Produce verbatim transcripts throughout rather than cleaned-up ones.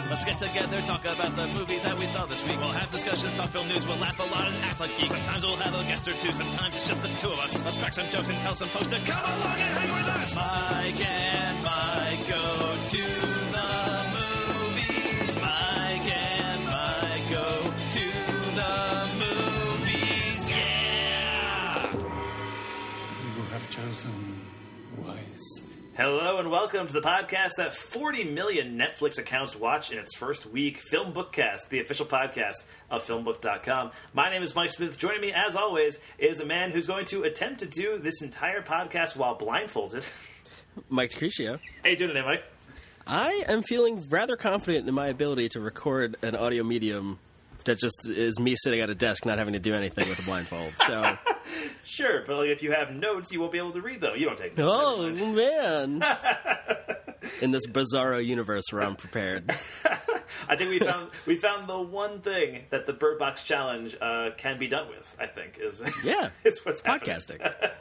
Let's get together, talk about the movies that we saw this week. We'll have discussions, talk film news, we'll laugh a lot and act like geeks. Sometimes we'll have a guest or two, sometimes it's just the two of us. Let's crack some jokes and tell some folks to come along and hang with us. Mike and Mike go to the movies. Mike and Mike go to the movies. Yeah! You have chosen wise. Hello and welcome to the podcast that forty million Netflix accounts watched in its first week, Film Bookcast, the official podcast of film book dot com. My name is Mike Smith. Joining me, as always, is a man who's going to attempt to do this entire podcast while blindfolded. Mike Decretio. How you doing today, Mike? I am feeling rather confident in my ability to record an audio medium that just is me sitting at a desk not having to do anything with a blindfold. So, sure, but like, if you have notes, you won't be able to read them. You don't take notes. oh, man. In this bizarro universe where I'm prepared. I think we found we found the one thing that the Bird Box Challenge uh, can be done with, I think, is, yeah, is what's podcasting.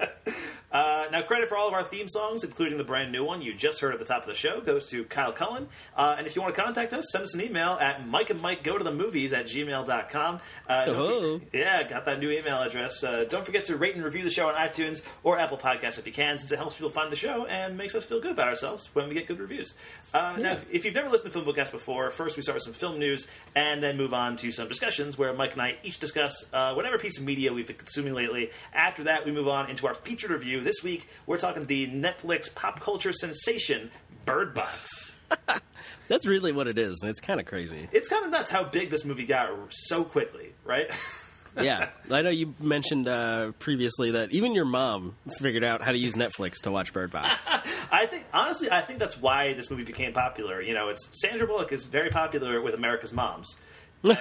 Uh, now, credit for all of our theme songs, including the brand new one you just heard at the top of the show, goes to Kyle Cullen. Uh, and if you want to contact us, send us an email at Mike and Mike Go to the Movies at gmail dot com. Uh, oh. for- yeah, got that new email address. Uh, don't forget to rate and review the show on iTunes or Apple Podcasts if you can, since it helps people find the show and makes us feel good about ourselves when we get good reviews. Uh, yeah. Now, if, if you've never listened to Film Bookcast before, first we start with some film news and then move on to some discussions where Mike and I each discuss uh, whatever piece of media we've been consuming lately. After that, we move on into our featured review. This week, we're talking the Netflix pop culture sensation Bird Box. That's really what it is, and it's kind of crazy. It's kind of nuts how big this movie got so quickly, right? Yeah. I know you mentioned uh, previously that even your mom figured out how to use Netflix to watch Bird Box. I think, honestly, I think that's why this movie became popular. You know, it's Sandra Bullock is very popular with America's moms. And,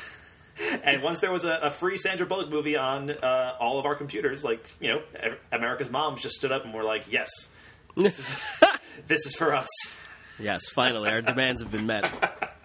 and once there was a, a free Sandra Bullock movie on uh, all of our computers, like, you know, America's moms just stood up and were like, yes, this is, this is for us. Yes, finally, our demands have been met.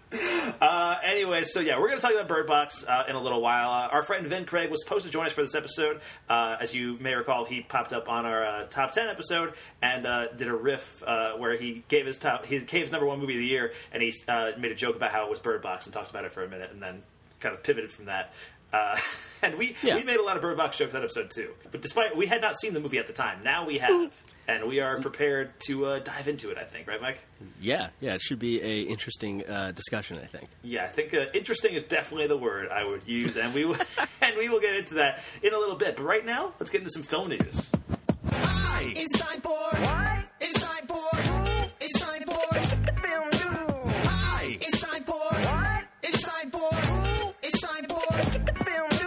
Uh, anyway, so yeah, we're going to talk about Bird Box uh, in a little while. Uh, our friend Vin Craig was supposed to join us for this episode. Uh, as you may recall, he popped up on our uh, top ten episode and uh, did a riff uh, where he gave his top, he gave his number one movie of the year, and he uh, made a joke about how it was Bird Box and talked about it for a minute, and then kind of pivoted from that. Uh, and we yeah. we made a lot of Bird Box jokes that episode too. But despite we had not seen the movie at the time, now we have. And we are prepared to uh, dive into it, I think. Right, Mike? Yeah, yeah. It should be a interesting uh, discussion, I think. Yeah, I think uh, interesting is definitely the word I would use, and we will, and we will get into that in a little bit. But right now, let's get into some film news. Hi, it's time for what? It's time for it's time for film news. Hi, it's time for what? It's time for it's time for film news.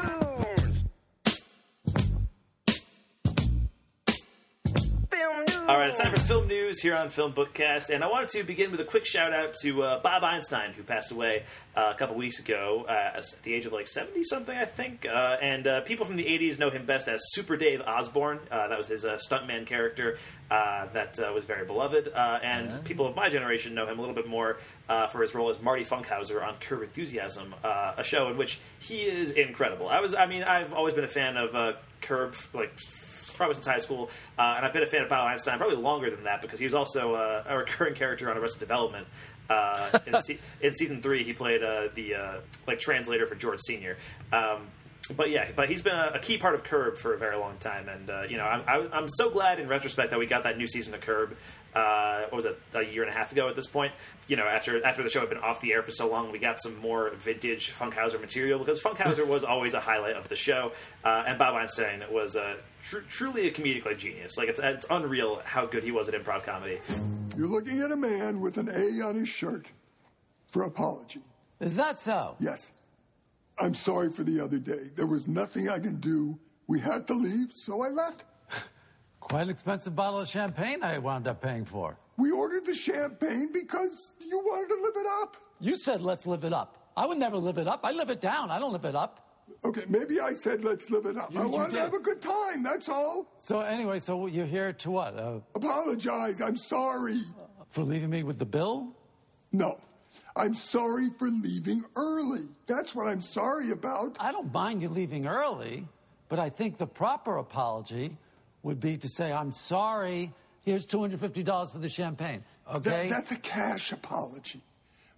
All right, it's time for film news here on Film Bookcast, and I wanted to begin with a quick shout-out to uh, Bob Einstein, who passed away uh, a couple weeks ago uh, at the age of, like, seventy-something, I think, uh, and uh, people from the eighties know him best as Super Dave Osborne. Uh, that was his uh, stuntman character uh, that uh, was very beloved, uh, and yeah. people of my generation know him a little bit more uh, for his role as Marty Funkhauser on Curb Enthusiasm, uh, a show in which he is incredible. I was, I mean, I've always been a fan of uh, Curb, like, probably since high school, uh, and I've been a fan of Bob Einstein probably longer than that because he was also uh, a recurring character on Arrested Development. Uh, in, se- in season three, he played uh, the uh, like translator for George Senior Um, but yeah, but he's been a, a key part of Curb for a very long time, and uh, you know, I'm, I, I'm so glad in retrospect that we got that new season of Curb. Uh, what was it, a year and a half ago at this point? You know, after after the show had been off the air for so long, we got some more vintage Funkhauser material because Funkhauser was always a highlight of the show, uh, and Bob Einstein was a tr- truly a comedic like genius. Like it's it's unreal how good he was at improv comedy. You're looking at a man with an A on his shirt for apology. Is that so? Yes. I'm sorry for the other day. There was nothing I could do. We had to leave, so I left. Quite an expensive bottle of champagne I wound up paying for. We ordered the champagne because you wanted to live it up. You said let's live it up. I would never live it up. I live it down. I don't live it up. Okay, maybe I said let's live it up. You- I you wanted did. to have a good time, that's all. So anyway, so you're here to what? Uh, Apologize, I'm sorry. for leaving me with the bill? No, I'm sorry for leaving early. That's what I'm sorry about. I don't mind you leaving early, but I think the proper apology would be to say, I'm sorry, here's two hundred fifty dollars for the champagne, okay? That, that's a cash apology.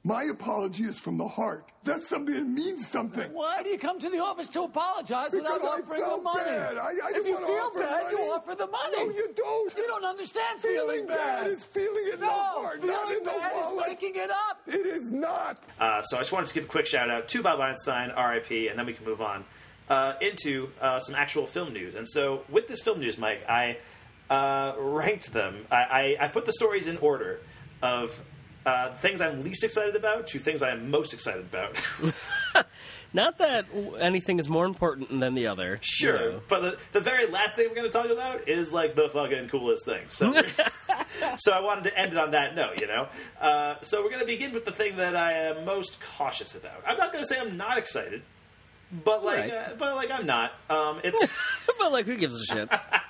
My apology is from the heart. That's something that means something. Why do you come to the office to apologize without Because I offering the felt money? bad. I- I if didn't you wanna feel offer bad, money. you offer the money. No, you don't. You don't understand Feeling feeling, bad is feeling it in the no, heart, not feeling in the bad is wallet. making it up. It is not. Uh, so I just wanted to give a quick shout out to Bob Einstein, R I P, and then we can move on uh, into uh, some actual film news. And so with this film news, Mike, I uh, ranked them. I, I, I put the stories in order of uh, things I'm least excited about to things I am most excited about. Not that anything is more important than the other. Sure, you know. but the, the very last thing we're going to talk about is like the fucking coolest thing. So, so I wanted to end it on that note, you know. Uh, so we're going to begin with the thing that I am most cautious about. I'm not going to say I'm not excited, but like, Right. uh, but like I'm not. Um, it's But, like, who gives a shit?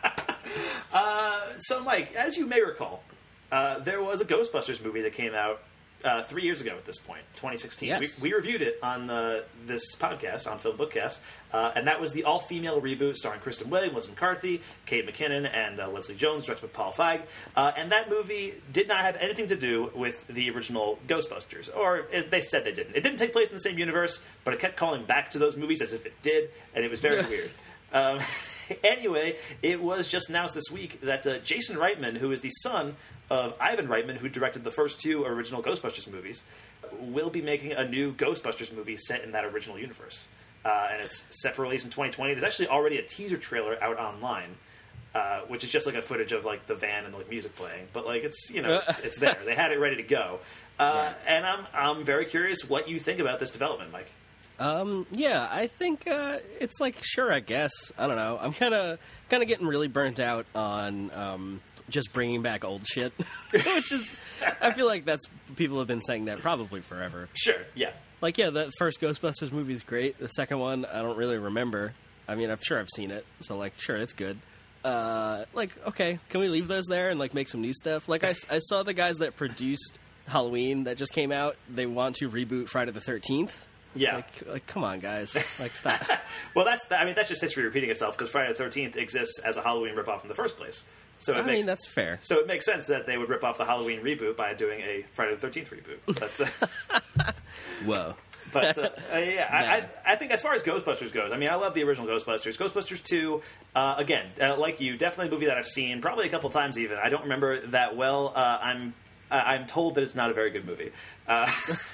uh, so, Mike, as you may recall, uh, there was a Ghostbusters movie that came out uh, three years ago at this point, twenty sixteen. Yes. We, we reviewed it on the, this podcast, on Film Bookcast, uh, and that was the all-female reboot starring Kristen Wiig, Melissa McCarthy, Kate McKinnon, and uh, Leslie Jones, directed by Paul Feig. Uh, and that movie did not have anything to do with the original Ghostbusters, or as they said they didn't. It didn't take place in the same universe, but it kept calling back to those movies as if it did, and it was very weird. Um, anyway, it was just announced this week that uh, Jason Reitman, who is the son of Ivan Reitman, who directed the first two original Ghostbusters movies, will be making a new Ghostbusters movie set in that original universe. Uh, and it's set for release in twenty twenty. There's actually already a teaser trailer out online, uh, which is just like a footage of like the van and like music playing. But like it's you know it's, it's there. They had it ready to go. Uh, and I'm I'm very curious what you think about this development, Mike. Um, yeah, I think uh, it's like, sure, I guess. I don't know. I'm kind of kind of getting really burnt out on um, just bringing back old shit, which is, I feel like that's, people have been saying that probably forever. Sure, yeah. Like, yeah, the first Ghostbusters movie is great. The second one, I don't really remember. I mean, I'm sure I've seen it, so, like, sure, it's good. Uh, like, okay, can we leave those there and, like, make some new stuff? Like, I, I saw the guys that produced Halloween that just came out, they want to reboot Friday the thirteenth. It's Yeah. like, like, come on, guys. Like, stop. Well, that's the, I mean that's just history repeating itself because Friday the thirteenth exists as a Halloween ripoff in the first place. So it I makes mean, that's fair. so it makes sense that they would rip off the Halloween reboot by doing a Friday the thirteenth reboot. But uh, Whoa. but uh, uh, yeah, I, Nah. I, I think as far as Ghostbusters goes, I mean I love the original Ghostbusters. Ghostbusters two, uh, again, uh, like you, definitely a movie that I've seen probably a couple times even. I don't remember that well. Uh, I'm uh, I'm told that it's not a very good movie. Uh,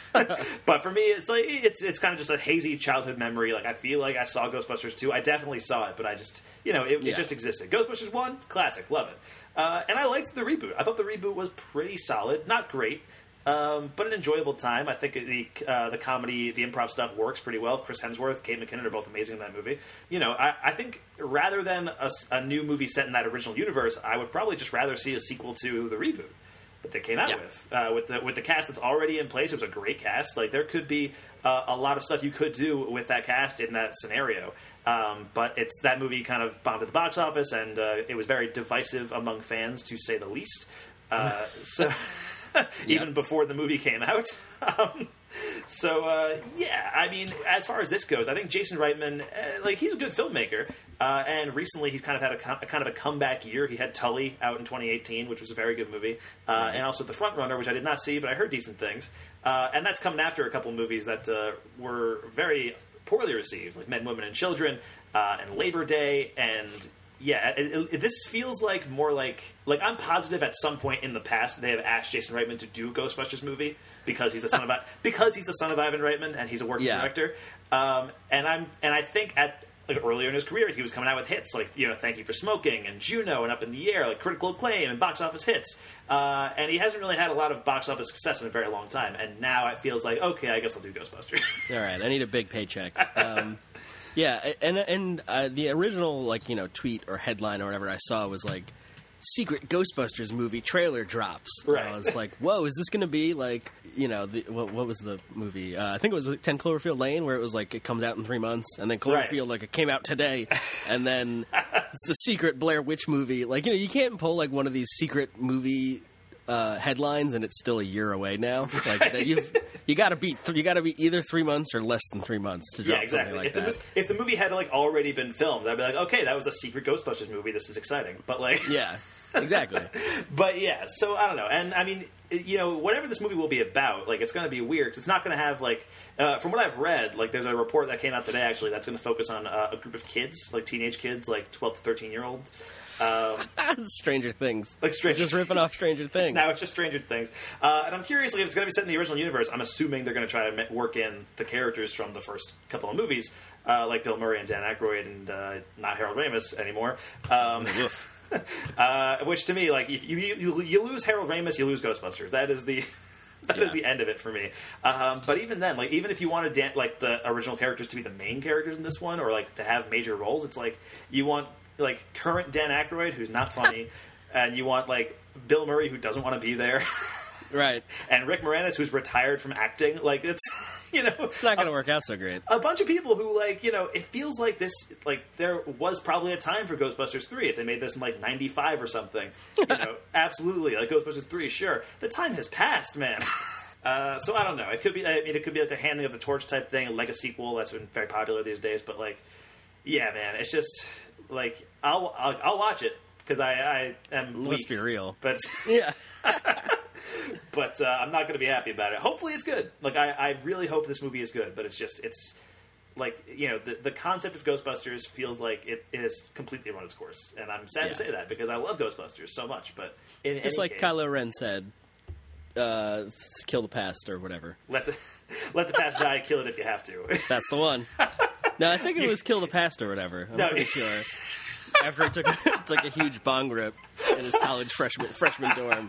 but for me, it's like it's it's kind of just a hazy childhood memory. Like I feel like I saw Ghostbusters two. I definitely saw it, but I just you know it, Yeah. it just existed. Ghostbusters one, classic, love it. Uh, and I liked the reboot. I thought the reboot was pretty solid, not great, um, but an enjoyable time. I think the uh, the comedy, the improv stuff works pretty well. Chris Hemsworth, Kate McKinnon are both amazing in that movie. You know, I, I think rather than a, s- a new movie set in that original universe, I would probably just rather see a sequel to the reboot that they came out Yeah. with. Uh, with the with the cast that's already in place, it was a great cast. Like there could be uh, a lot of stuff you could do with that cast in that scenario. Um, but it's that movie kind of bombed at the box office, and uh, it was very divisive among fans, to say the least. Uh, so even Yeah. before the movie came out. um, so uh, yeah, I mean, as far as this goes, I think Jason Reitman, uh, like he's a good filmmaker, uh, and recently he's kind of had a, com- a kind of a comeback year. He had Tully out in twenty eighteen, which was a very good movie, uh, Right. and also The Front Runner, which I did not see, but I heard decent things. Uh, and that's coming after a couple movies that uh, were very poorly received, like Men, Women, and Children, uh, and Labor Day, and yeah, it, it, this feels like more like like I'm positive at some point in the past they have asked Jason Reitman to do a Ghostbusters movie because he's the son of because he's the son of Ivan Reitman and he's a working Yeah. director. Um, and I'm and I think at like earlier in his career he was coming out with hits like you know Thank You for Smoking and Juno and Up in the Air, like critical acclaim and box office hits. Uh, and he hasn't really had a lot of box office success in a very long time. And now it feels like okay, I guess I'll do Ghostbusters. All right, I need a big paycheck. Um, yeah, and and uh, the original like you know tweet or headline or whatever I saw was like secret Ghostbusters movie trailer drops. And Right. I was like, whoa, is this going to be like you know the what, what was the movie? Uh, I think it was like ten Cloverfield Lane, where it was like it comes out in three months, and then Cloverfield Right. like it came out today, and then it's the secret Blair Witch movie. Like you know you can't pull like one of these secret movie. Uh, headlines and it's still a year away now. Like that you've you got to beat th- you got to be either three months or less than three months to drop Yeah, exactly. something like if, the, that. mo- if the movie had like already been filmed, I'd be like, okay, that was a secret Ghostbusters movie. This is exciting. But like, Yeah, exactly. But yeah, so I don't know. And I mean, you know, whatever this movie will be about, like, it's going to be weird because it's not going to have, like, uh, from what I've read, like, there's a report that came out today, actually, that's going to focus on uh, a group of kids, like teenage kids, like twelve to thirteen year olds. Um, Stranger Things. Like Stranger Just ripping off Stranger Things. Now it's just Stranger Things. Uh, and I'm curious, like, if it's going to be set in the original universe, I'm assuming they're going to try to ma- work in the characters from the first couple of movies, uh, like Bill Murray and Dan Aykroyd and uh, not Harold Ramis anymore. Um, uh, which, to me, like, if you, you, you lose Harold Ramis, you lose Ghostbusters. That is the... That yeah. is the end of it for me. Um, but even then, like, even if you wanted Dan- like the original characters to be the main characters in this one, or like to have major roles, it's like you want like current Dan Aykroyd, who's not funny, and you want like Bill Murray, who doesn't want to be there, right? And Rick Moranis, who's retired from acting. Like, it's you know, it's not going to work out so great. A bunch of people who, like, you know, it feels like this, like, there was probably a time for Ghostbusters three if they made this in, like, ninety-five or something. You know, absolutely. Like, Ghostbusters three, sure. The time has passed, man. Uh, so I don't know. It could be, I mean, it could be like a handing of the torch type thing, like a sequel that's been very popular these days. But, like, yeah, man, it's just, like, I'll, I'll, I'll watch it because I, I am weak. Let's be real. But, yeah. But uh, I'm not going to be happy about it. Hopefully it's good. Like, I, I really hope this movie is good, but it's just, it's, like, you know, the, the concept of Ghostbusters feels like it, it has completely run its course. And I'm sad yeah. to say that because I love Ghostbusters so much. But in Just any like case, Kylo Ren said, uh, kill the past or whatever. Let the, let the past die, kill it if you have to. That's the one. No, I think it was kill the past or whatever. I'm No. pretty sure. After it took, took a huge bong rip in his college freshman, freshman dorm.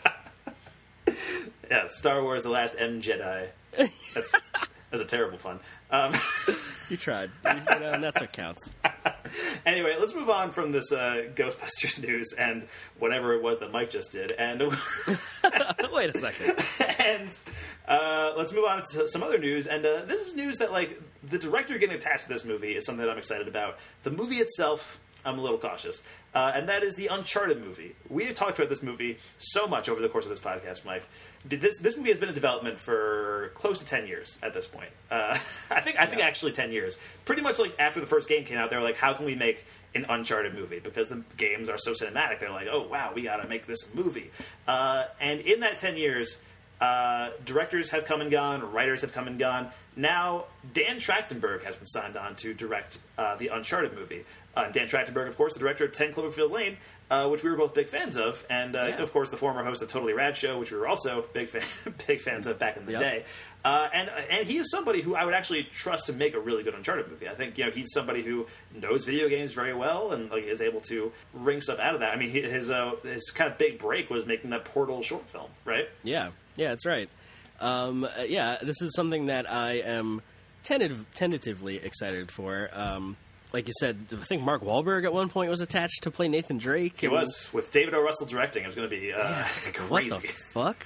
Yeah, Star Wars: The Last M Jedi. That's that's a terrible pun. Um, you tried, you, you know, and that's what counts. Anyway, let's move on from this uh, Ghostbusters news and whatever it was that Mike just did, and wait a second, and uh, let's move on to some other news. And uh, this is news that, like, the director getting attached to this movie is something that I'm excited about. The movie itself, I'm a little cautious. Uh, and that is the Uncharted movie. We have talked about this movie so much over the course of this podcast, Mike. This this movie has been in development for close to ten years at this point. Uh, I think I think yeah. actually ten years. Pretty much like after the first game came out, they were like, how can we make an Uncharted movie? Because the games are so cinematic. They're like, oh, wow, we got to make this a movie. Uh, and in that ten years... Uh, directors have come and gone, writers have come and gone. Now, Dan Trachtenberg has been signed on to direct uh, the Uncharted movie. Uh, Dan Trachtenberg, of course, the director of ten Cloverfield Lane, uh, which we were both big fans of, and uh, yeah. of course the former host of Totally Rad Show, which we were also big fan- big fans of back in the yep. day. Uh, and and he is somebody who I would actually trust to make a really good Uncharted movie. I think, you know, he's somebody who knows video games very well and, like, is able to wring stuff out of that. I mean, his uh, his kind of big break was making that Portal short film, right? Yeah. Yeah, that's right. Um, uh, yeah, this is something that I am tentative, tentatively excited for. Um, like you said, I think Mark Wahlberg at one point was attached to play Nathan Drake. He was, with David O. Russell directing. It was going to be uh, yeah, crazy. What the fuck?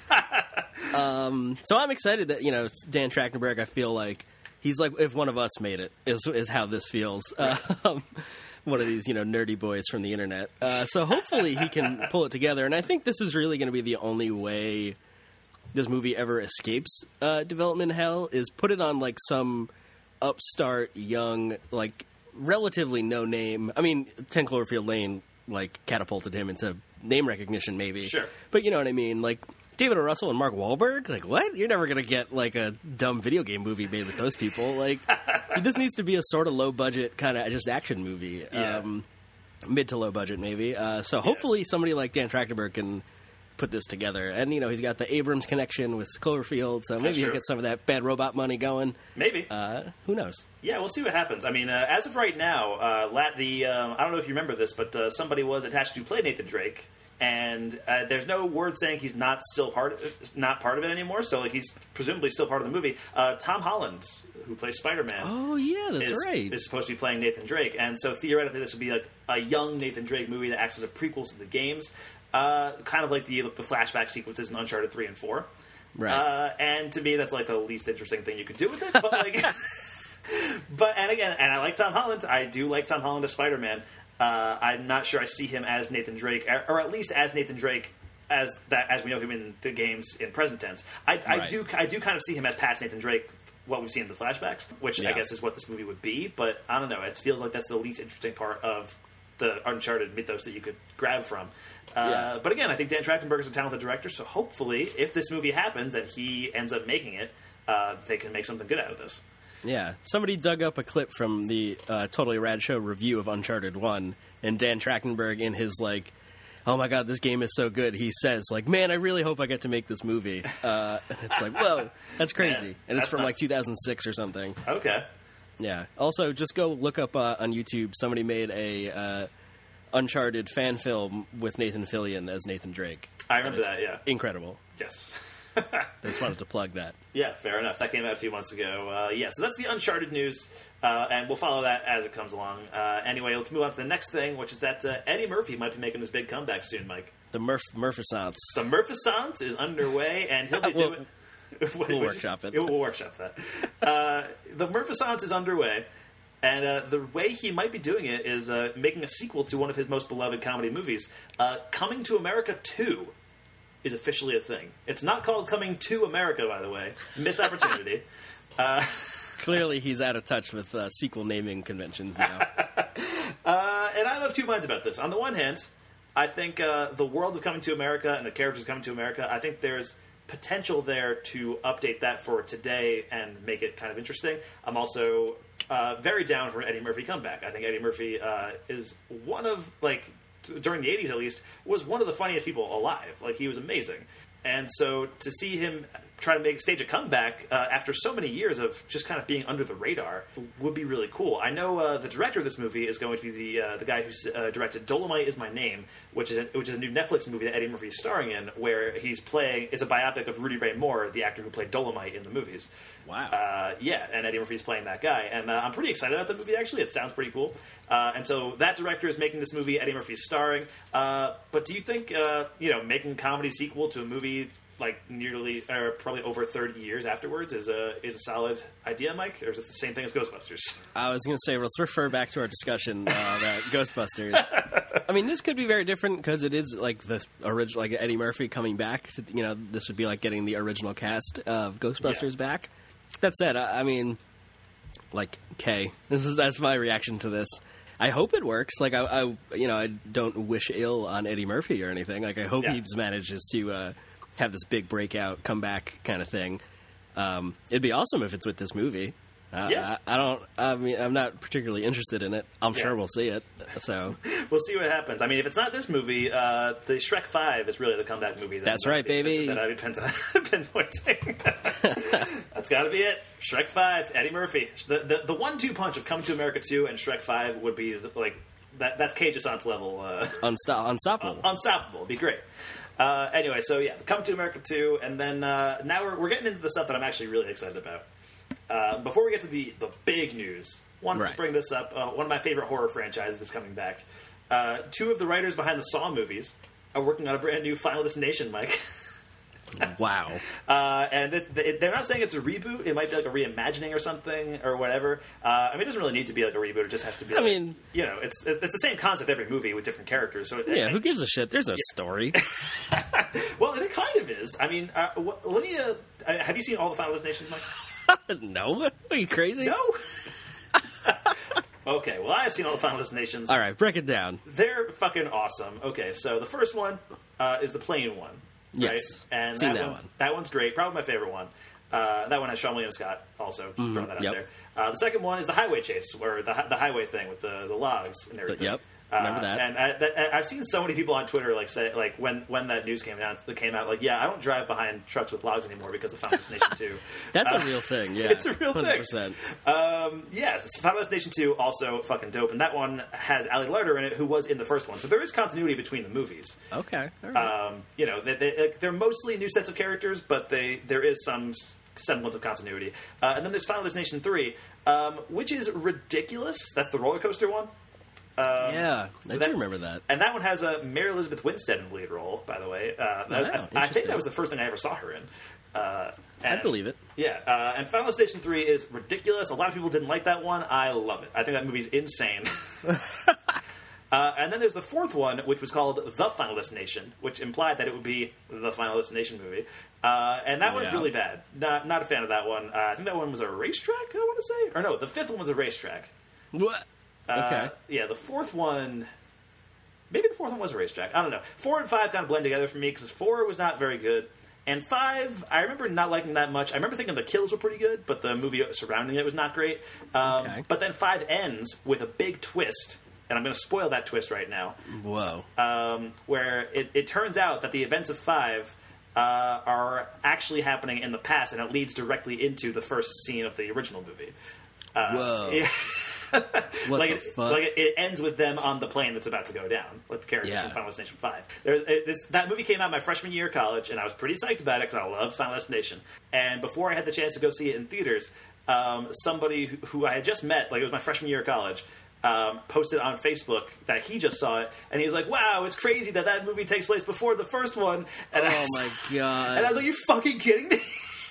um, so I'm excited that, you know, Dan Trachtenberg, I feel like he's like, if one of us made it, is, is how this feels. Right. Um, one of these, you know, nerdy boys from the internet. Uh, so hopefully he can pull it together. And I think this is really going to be the only way this movie ever escapes uh, development hell, is put it on, like, some upstart, young, like, relatively no name. I mean, ten Cloverfield Lane, like, catapulted him into name recognition, maybe. Sure. But you know what I mean? Like, David O. Russell and Mark Wahlberg? Like, what? You're never going to get, like, a dumb video game movie made with those people. Like, this needs to be a sort of low-budget kind of just action movie. Yeah. Um, mid to low budget, maybe. Uh, so hopefully yeah. somebody like Dan Trachtenberg can put this together. And, you know, he's got the Abrams connection with Cloverfield, so maybe That's he'll true. get some of that Bad Robot money going. Maybe. Uh, who knows? Yeah, we'll see what happens. I mean, uh, as of right now, uh, Lat, the um, I don't know if you remember this, but uh, somebody was attached to play Nathan Drake, and uh, there's no word saying he's not still part of, not part of it anymore. So, like, he's presumably still part of the movie. Uh, Tom Holland, who plays Spider-Man, oh yeah, that's is, right, is supposed to be playing Nathan Drake, and so theoretically, this would be like a young Nathan Drake movie that acts as a prequel to the games, uh, kind of like the the flashback sequences in Uncharted three and four. Right. Uh, and to me, that's like the least interesting thing you could do with it. But like. But, and again, and I like Tom Holland. I do like Tom Holland as Spider-Man. Uh, I'm not sure I see him as Nathan Drake, or at least as Nathan Drake as that as we know him in the games in present tense. I, I Right. do I do kind of see him as past Nathan Drake, what we've seen in the flashbacks, which I Yeah. guess is what this movie would be. But I don't know. It feels like that's the least interesting part of the Uncharted mythos that you could grab from. Uh, Yeah. But again, I think Dan Trachtenberg is a talented director, so hopefully, if this movie happens and he ends up making it, uh, they can make something good out of this. Yeah, somebody dug up a clip from the uh, Totally Rad Show review of Uncharted one, and Dan Trachtenberg in his, like, oh my god, this game is so good, he says, like, man, I really hope I get to make this movie. Uh, it's like, whoa, that's crazy. Man, and it's that's from, like, nuts. two thousand six or something. Okay. Yeah. Also, just go look up uh, on YouTube, somebody made a uh, Uncharted fan film with Nathan Fillion as Nathan Drake. I And remember it's that, yeah. Incredible. Yes. I just wanted to plug that. Yeah, fair enough. That came out a few months ago. Uh, yeah, so that's the Uncharted news, uh, and we'll follow that as it comes along. Uh, anyway, let's move on to the next thing, which is that uh, Eddie Murphy might be making his big comeback soon, Mike. The Murph Murphissance. The Murphissance is underway, and he'll be We'll- doing... we'll workshop it. We'll workshop that. Uh, the Murphissance is underway, and uh, the way he might be doing it is uh, making a sequel to one of his most beloved comedy movies. Uh, Coming to America two is officially a thing. It's not called Coming to America, by the way. Missed opportunity. uh, Clearly, he's out of touch with uh, sequel naming conventions now. uh, and I'm of two minds about this. On the one hand, I think uh, the world of Coming to America and the characters Coming to America, I think there's potential there to update that for today and make it kind of interesting. I'm also uh, very down for an Eddie Murphy comeback. I think Eddie Murphy uh, is one of, like, during the eighties at least, was one of the funniest people alive. Like, he was amazing. And so to see him try to make stage a comeback uh, after so many years of just kind of being under the radar would be really cool. I know uh, the director of this movie is going to be the uh, the guy who uh, directed Dolomite Is My Name, which is a, which is a new Netflix movie that Eddie Murphy is starring in, where he's playing. It's a biopic of Rudy Ray Moore, the actor who played Dolomite in the movies. Wow. Uh, yeah, and Eddie Murphy's playing that guy, and uh, I'm pretty excited about the movie. Actually, it sounds pretty cool. Uh, and so that director is making this movie. Eddie Murphy's starring. Uh, but do you think uh, you know making a comedy sequel to a movie like nearly or probably over thirty years afterwards is a is a solid idea, Mike? Or is it the same thing as Ghostbusters? I was going to say, let's refer back to our discussion uh, about Ghostbusters. I mean, this could be very different because it is like the original, like Eddie Murphy coming back. To, you know, this would be like getting the original cast of Ghostbusters Yeah. back. That said, I, I mean, like, okay, this is that's my reaction to this. I hope it works. Like, I, I you know, I don't wish ill on Eddie Murphy or anything. Like, I hope Yeah. he manages to uh, have this big breakout, comeback kind of thing. Um, it'd be awesome if it's with this movie. Uh, Yeah. I, I don't. I mean, I'm not particularly interested in it. I'm Yeah. sure we'll see it. So We'll see what happens. I mean, if it's not this movie, uh, the Shrek five is really the comeback movie. That That's right, baby. That I've been pinpointing. That's got to be it. Shrek five, Eddie Murphy. The the, the one two punch of Coming to America two and Shrek five would be the, like that. That's Cage Assant's level. Uh, unstop, unstoppable. unstoppable. It'd be great. Uh, anyway, so yeah, Coming to America two, and then uh, now we're we're getting into the stuff that I'm actually really excited about. Uh, before we get to the, the big news, I wanted Right. to bring this up. Uh, one of my favorite horror franchises is coming back. Uh, two of the writers behind the Saw movies are working on a brand new Final Destination, Mike. Wow. Uh, and this, they- they're not saying it's a reboot. It might be like a reimagining or something or whatever. Uh, I mean, it doesn't really need to be like a reboot. It just has to be. I like, mean- you know, it's it's the same concept every movie with different characters. So it, Yeah, who gives a shit? There's no story. well, it kind of is. I mean, uh, wh- let me. Uh, have you seen all the Final Destinations, Mike? No? Are you crazy? No. Okay, well, I have seen all the Final Destinations. All right, break it down. They're fucking awesome. Okay, so the first one uh, is the plane one. Yes. Right? And Seen that, that one's, one. that one's great. Probably my favorite one. Uh, that one has Sean William Scott also. Just throwing that out yep. there. Uh, the second one is the highway chase, or the hi- the highway thing with the, the logs and everything. yep. Remember Uh, that. And I, that, I've seen so many people on Twitter like say like when, when that news came out, that came out like yeah I don't drive behind trucks with logs anymore because of Final Destination two. That's Uh, a real thing, yeah. it's a real one hundred thing. percent. Um, yes, Final Destination two also fucking dope, and that one has Ali Larter in it, who was in the first one. So there is continuity between the movies. Okay. All right. Um, you know, they, they, like, they're mostly new sets of characters, but they there is some s- semblance of continuity. Uh, and then there's Final Destination three, um, which is ridiculous. That's the roller coaster one. Um, yeah, I that- do remember that. And that one has a uh, Mary Elizabeth Winstead in the lead role, by the way. Uh, that- Wow, I, I think interesting. that was the first thing I ever saw her in. Uh, I and- believe it. Yeah, uh, and Final Destination three is ridiculous. A lot of people didn't like that one. I love it. I think that movie's insane. uh, and then there's the fourth one, which was called The Final Destination, which implied that it would be the Final Destination movie. Uh, and that one's Yeah. really bad. Not not a fan of that one. Uh, I think that one was a racetrack, I want to say. Or no, the fifth one was a racetrack. What? Uh, Okay. Yeah, the fourth one maybe the fourth one was a racetrack. I don't know. Four and five kind of blend together for me because four was not very good. And five, I remember not liking that much. I remember thinking the kills were pretty good, but the movie surrounding it was not great. Um, Okay. But then five ends with a big twist, and I'm going to spoil that twist right now, Whoa. um, where it, it turns out that the events of five uh, are actually happening in the past, and it leads directly into the first scene of the original movie. Uh, Whoa. yeah. What like the it, fuck? like it, it ends with them on the plane that's about to go down, like the characters Yeah. from Final Destination Five. There's it, this that movie came out my freshman year of college, and I was pretty psyched about it because I loved Final Destination. And before I had the chance to go see it in theaters, um, somebody who, who I had just met, like it was my freshman year of college, um, posted on Facebook that he just saw it, and he was like, "Wow, it's crazy that that movie takes place before the first one." And I Oh was, my god. And I was like, "You fucking kidding me?"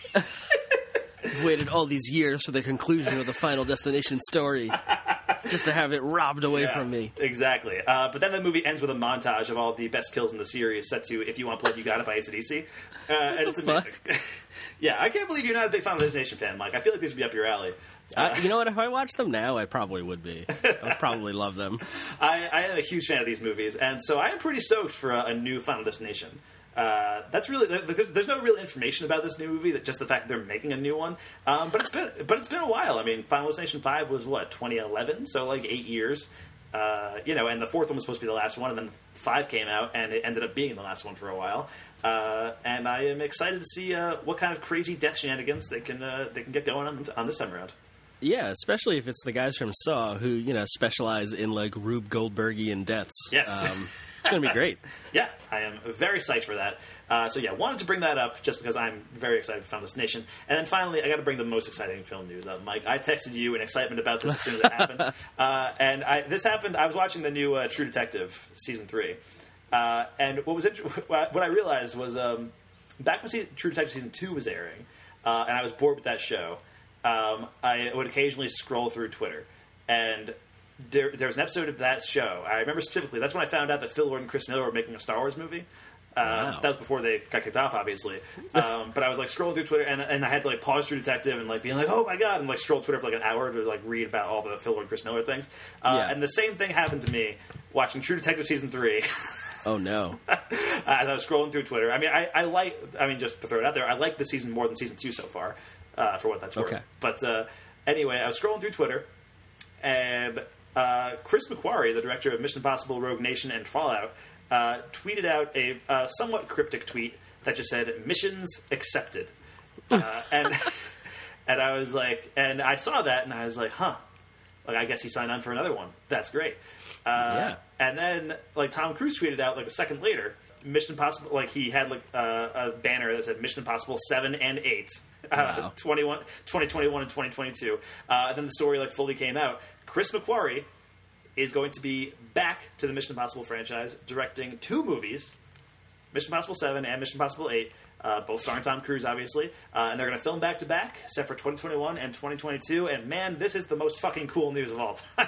I've waited all these years for the conclusion of the Final Destination story just to have it robbed away Yeah, from me. Exactly. Uh, but then the movie ends with a montage of all the best kills in the series set to If You Want Blood, You Got It by A C D C. Uh, and it's Fuck. amazing. Yeah, I can't believe you're not a big Final Destination fan, Mike. I feel like these would be up your alley. I, you know what? If I watched them now, I probably would be. I would probably love them. I, I am a huge fan of these movies, and so I am pretty stoked for a, a new Final Destination. Uh, that's really there's, there's no real information about this new movie. That just the fact that they're making a new one. Um, but it's been but it's been a while. I mean, Final Destination Five was what twenty eleven, so like eight years. Uh, you know, and the fourth one was supposed to be the last one, and then five came out, and it ended up being the last one for a while. Uh, and I am excited to see uh, what kind of crazy death shenanigans they can uh, they can get going on, on this time around. Yeah, especially if it's the guys from Saw who, you know, specialize in, like, Rube Goldbergian deaths. Yes. Um, it's going to be great. Yeah, I am very psyched for that. Uh, so yeah, wanted to bring that up just because I'm very excited for Final Destination. And then finally, I got to bring the most exciting film news up, Mike. I texted you in excitement about this as soon as it happened. Uh, and I, this happened, I was watching the new uh, True Detective Season three. Uh, and what was int- what I realized was um, back when se- True Detective Season two was airing, uh, and I was bored with that show, um, I would occasionally scroll through Twitter. And there, there was an episode of that show. I remember specifically, that's when I found out that Phil Lord and Chris Miller were making a Star Wars movie. Um, Wow. That was before they got kicked off, obviously. Um, but I was like scrolling through Twitter, and, and I had to like pause True Detective and like being like, "Oh my god!" and like scroll Twitter for like an hour to like read about all the Phil Lord and Chris Miller things. Uh, Yeah. And the same thing happened to me watching True Detective Season three. Oh, no. As I was scrolling through Twitter. I mean, I, I like. I mean, just to throw it out there, I like the season more than season two so far, uh, for what that's worth. Okay. But uh, anyway, I was scrolling through Twitter, and uh, Chris McQuarrie, the director of Mission Impossible, Rogue Nation, and Fallout, uh, tweeted out a uh, somewhat cryptic tweet that just said "missions accepted," uh, and and I was like, and I saw that, and I was like, huh. Like, I guess he signed on for another one. That's great. Uh, Yeah. And then, like, Tom Cruise tweeted out, like, a second later, Mission Impossible, like, he had, like, uh, a banner that said Mission Impossible seven and eight. Uh, Wow. twenty-one, twenty twenty-one and twenty twenty-two. Uh, and then the story, like, fully came out. Chris McQuarrie is going to be back to the Mission Impossible franchise, directing two movies, Mission Impossible seven and Mission Impossible eight. Uh, both starring Tom Cruise, obviously. Uh, and they're going to film back-to-back, set for twenty twenty-one and twenty twenty-two. And, man, this is the most fucking cool news of all time.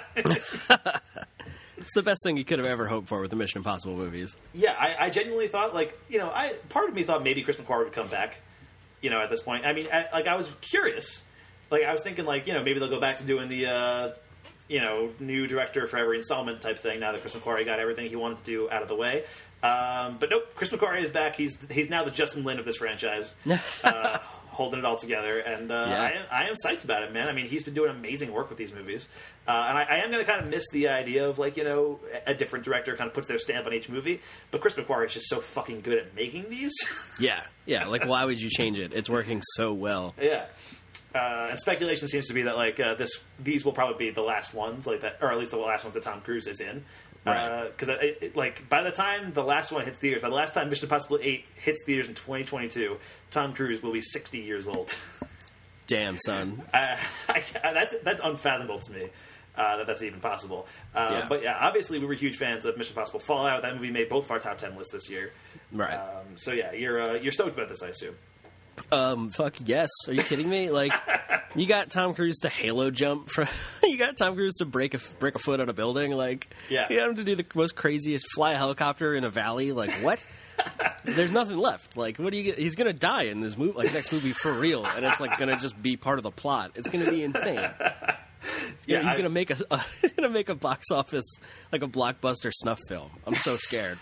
It's the best thing you could have ever hoped for with the Mission Impossible movies. Yeah, I, I genuinely thought, like, you know, I part of me thought maybe Chris McQuarrie would come back, you know, at this point. I mean, I, like, I was curious. Like, I was thinking, like, you know, maybe they'll go back to doing the, uh, you know, new director for every installment type thing now that Chris McQuarrie got everything he wanted to do out of the way. Um, but nope, Chris McQuarrie is back. He's he's now the Justin Lin of this franchise, uh, holding it all together. And uh, Yeah. I, am, I am psyched about it, man. I mean, he's been doing amazing work with these movies. Uh, and I, I am going to kind of miss the idea of, like, you know, a different director kind of puts their stamp on each movie. But Chris McQuarrie is just so fucking good at making these. Yeah. Yeah, like, why would you change it? It's working so well. Yeah. Uh, and speculation seems to be that, like, uh, this these will probably be the last ones, like that, or at least the last ones that Tom Cruise is in. Right. Because, uh, it, it, like, by the time the last one hits theaters, by the last time Mission Impossible eight hits theaters in twenty twenty-two, Tom Cruise will be sixty years old. Damn, son. uh, I, that's that's unfathomable to me. Uh, that that's even possible. Uh, Yeah. But yeah, obviously we were huge fans of Mission Impossible Fallout. That movie made both of our top ten lists this year. Right. Um, so yeah, you're uh, you're stoked about this, I assume. Um, fuck yes. Are you kidding me? Like, you got Tom Cruise to halo jump from. You got Tom Cruise to break a break a foot on a building. Like, Yeah. you got him to do the most craziest fly a helicopter in a valley. Like, what? There's nothing left. Like, what do you get? He's gonna die in this movie, like next movie for real, and it's like gonna just be part of the plot. It's gonna be insane. Yeah, Yeah, he's I- gonna make a, a he's gonna gonna make a box office like a blockbuster snuff film. I'm so scared.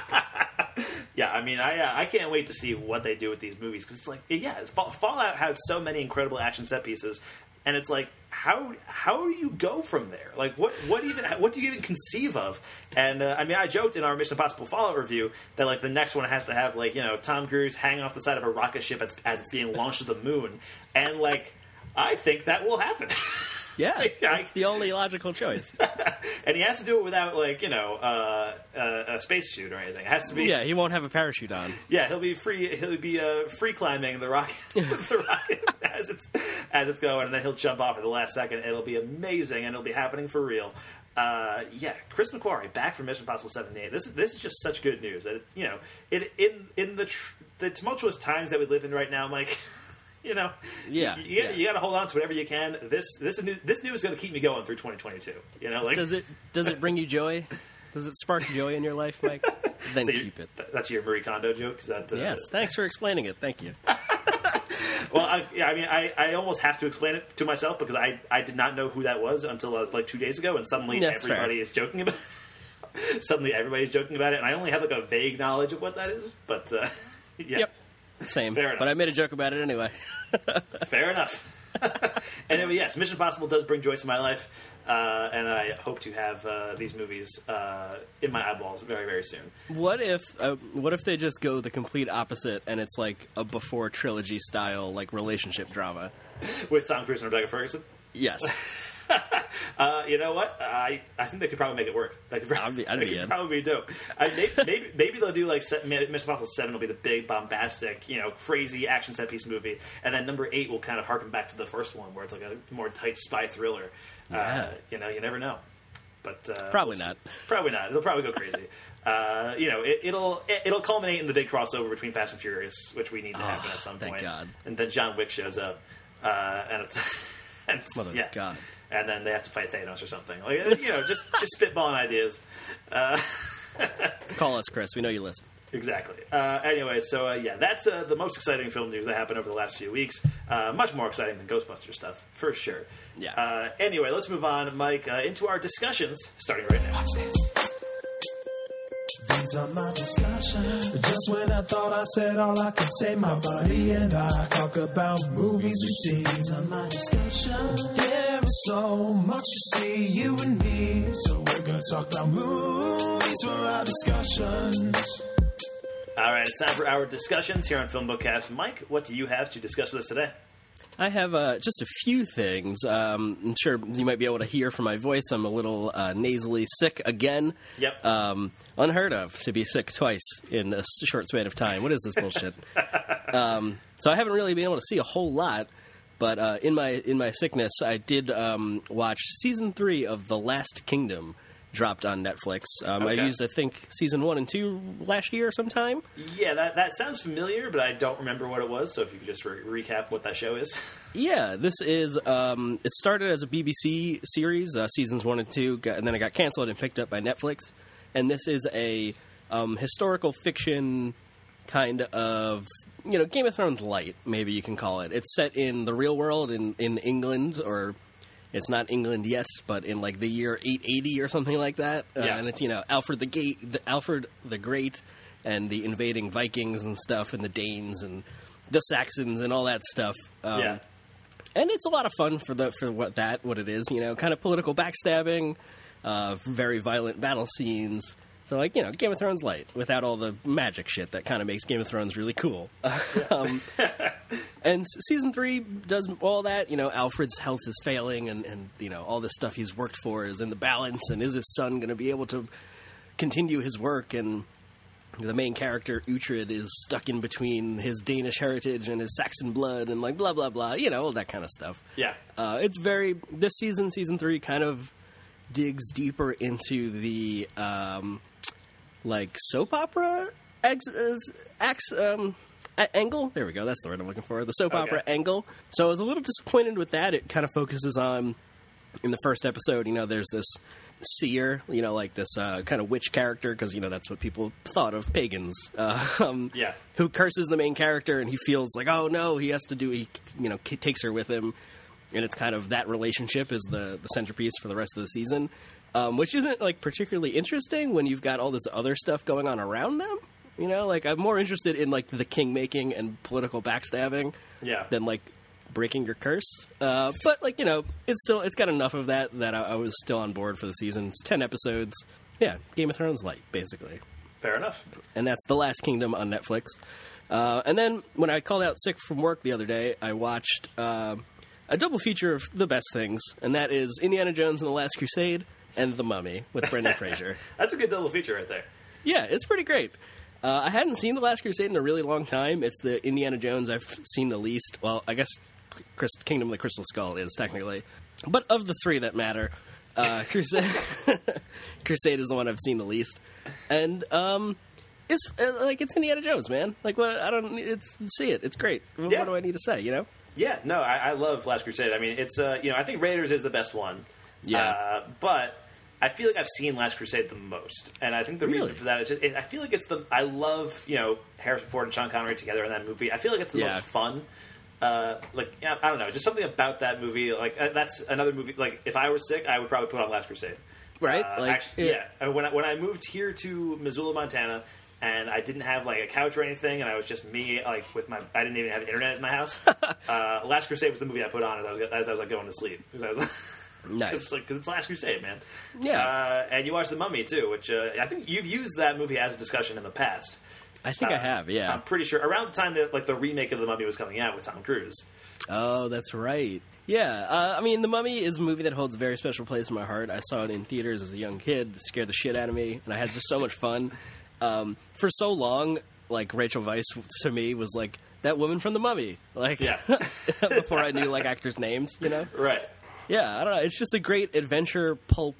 Yeah, I mean, I uh, I can't wait to see what they do with these movies because it's like, yeah, it's, Fallout had so many incredible action set pieces, and it's like, how how do you go from there? Like, what what even what do you even conceive of? And uh, I mean, I joked in our Mission Impossible Fallout review that like the next one has to have like you know Tom Cruise hanging off the side of a rocket ship as, as it's being launched to the moon, and like I think that will happen. Yeah, like, I, it's the only logical choice. And he has to do it without like you know uh, uh, a spacesuit or anything. It has to be. Yeah, he won't have a parachute on. Yeah, he'll be free. He'll be uh, free climbing the rocket, the rocket as it's as it's going, and then he'll jump off at the last second. It'll be amazing, and it'll be happening for real. Uh, yeah, Chris McQuarrie back from Mission Impossible seventy-eight. This is this is just such good news. That it, you know, it, in in the tr- the tumultuous times that we live in right now, Mike. You know, yeah, you, you, yeah. you got to hold on to whatever you can. This this is new, this news is going to keep me going through twenty twenty-two. You know, like does it does it bring you joy? Does it spark joy in your life, Mike? Then so keep it. That's your Marie Kondo joke. Is that uh, Yes, thanks for explaining it. Thank you. Well, I, yeah, I mean, I, I almost have to explain it to myself because I, I did not know who that was until uh, like two days ago, and suddenly That's everybody fair. is joking about. Suddenly everybody's joking about it, and I only have like a vague knowledge of what that is. But uh, yeah, Yep. Same. Fair enough. But I made a joke about it anyway. Fair enough. Anyway, yes, Mission Impossible does bring joy to my life, uh, and I hope to have uh, these movies uh, in my eyeballs very, very soon. What if uh, what if they just go the complete opposite and it's like a before trilogy style like relationship drama? With Tom Cruise and Rebecca Ferguson? Yes. Uh, you know what? I I think they could probably make it work. They could probably, I'd be- I'd they be could in. probably be dope. I, maybe, maybe maybe they'll do like se- Mission Impossible Seven will be the big bombastic, you know, crazy action set piece movie, and then number eight will kind of harken back to the first one, where it's like a more tight spy thriller. Yeah. Uh, you know, you never know. But uh, Probably we'll not. see. Probably not. It'll probably go crazy. uh, you know, it, it'll it, it'll culminate in the big crossover between Fast and Furious, which we need to happen Oh, at some thank point. God. And then John Wick shows up, uh, and it's and, Mother yeah. of God. And then they have to fight Thanos or something. Like, you know, just just spitballing ideas. Uh, Call us, Chris. We know you listen. exactly. Uh, anyway, so uh, yeah, that's uh, the most exciting film news that happened over the last few weeks. Uh, much more exciting than Ghostbusters stuff, for sure. Yeah. Uh, anyway, let's move on, Mike, uh, into our discussions, starting right now. These are my discussions. Just when I thought I said all I could say, my buddy and I talk about movies we see. These are my discussions. There is so much to see, you and me. So we're gonna talk about movies for our discussions. All right, it's time for our discussions here on Film Bookcast. Mike, what do you have to discuss with us today? I have uh, just a few things. Um, I'm sure you might be able to hear from my voice. I'm a little uh, nasally sick again. Yep. Um, unheard of to be sick twice in a short span of time. What is this bullshit? um, so I haven't really been able to see a whole lot. But uh, in my in my sickness, I did um, watch season three of The Last Kingdom. Dropped on Netflix. Um, Okay. I used, I think, season one and two last year sometime. Yeah, that, that sounds familiar, but I don't remember what it was, so if you could just re- recap what that show is. Yeah, this is. Um, it started as a B B C series, uh, seasons one and two, got, and then it got canceled and picked up by Netflix. And this is a um, historical fiction kind of, you know, Game of Thrones light, maybe you can call it. It's set in the real world in, in England, or it's not England yet, but in like the year eight eighty or something like that. Uh, Yeah. And it's, you know, Alfred the Gate, the, Alfred the Great, and the invading Vikings and stuff, and the Danes and the Saxons and all that stuff. Um, yeah. And it's a lot of fun for the for what that what it is, you know, kind of political backstabbing, uh, very violent battle scenes. So, like, you know, Game of Thrones light without all the magic shit that kind of makes Game of Thrones really cool. um, and s- season three does all that. You know, Alfred's health is failing, and, and you know, all this stuff he's worked for is in the balance. And is his son going to be able to continue his work? And the main character, Uhtred, is stuck in between his Danish heritage and his Saxon blood, and like blah blah blah. You know, all that kind of stuff. Yeah. Uh, it's very this season, season three, kind of digs deeper into the um, like soap opera ex, ex, um, a- angle. There we go. That's the word I'm looking for. The soap Okay. opera angle. So I was a little disappointed with that. It kind of focuses on in the first episode. You know, there's this seer. You know, like this uh, kind of witch character, because you know that's what people thought of pagans. Uh, um, Yeah. Who curses the main character, and he feels like, oh no, he has to do. He you know k- takes her with him. and it's kind of that relationship is the the centerpiece for the rest of the season, um, which isn't like particularly interesting when you've got all this other stuff going on around them. You know, like I'm more interested in like the king making and political backstabbing, Yeah. than like breaking your curse. Uh, but like you know, it's still it's got enough of that that I, I was still on board for the season. It's ten episodes. Yeah, Game of Thrones light basically, Fair enough. and that's The Last Kingdom on Netflix. Uh, and then when I called out sick from work the other day, I watched uh, a double feature of the best things, and that is Indiana Jones and the Last Crusade and The Mummy with Brendan Fraser. That's a good double feature right there. Yeah, it's pretty great. Uh, I hadn't seen The Last Crusade in a really long time. It's the Indiana Jones I've seen the least. Well, I guess Christ- Kingdom of the Crystal Skull is technically. But of the three that matter, uh, Crusade Crusade is the one I've seen the least. And um, it's uh, like it's Indiana Jones, man. Like what? I don't. It's see it. It's great. What, Yeah. what do I need to say? You know? Yeah, no, I, I love Last Crusade. I mean, it's uh, you know, I think Raiders is the best one. Yeah. Uh, but I feel like I've seen Last Crusade the most, and I think the Really? reason for that is just, it, I feel like it's the I love you know Harrison Ford and Sean Connery together in that movie. I feel like it's the Yeah. most fun. Uh, like yeah, I don't know, just something about that movie. Like uh, that's another movie. Like if I were sick, I would probably put on Last Crusade. Right? Uh, Like, actually, yeah. yeah. Uh, When I, when I moved here to Missoula, Montana, and I didn't have like a couch or anything, and I was just me, like with my, I didn't even have internet in my house. uh, Last Crusade was the movie I put on as I was, as I was like going to sleep because I was like, Nice. it's like because it's Last Crusade, man. Yeah. Uh, and you watched The Mummy too, which uh, I think you've used that movie as a discussion in the past. I think I Uh, have. Yeah. I'm pretty sure around the time that like the remake of The Mummy was coming out with Tom Cruise. Oh, that's right. Yeah, uh, I mean, The Mummy is a movie that holds a very special place in my heart. I saw it in theaters as a young kid. It scared the shit out of me, and I had just so much fun. Um, for so long, like, Rachel Weisz, to me, was like, that woman from The Mummy. Like, Yeah. before I knew, like, actors' names, you know? Right. Yeah, I don't know. It's just a great adventure, pulp,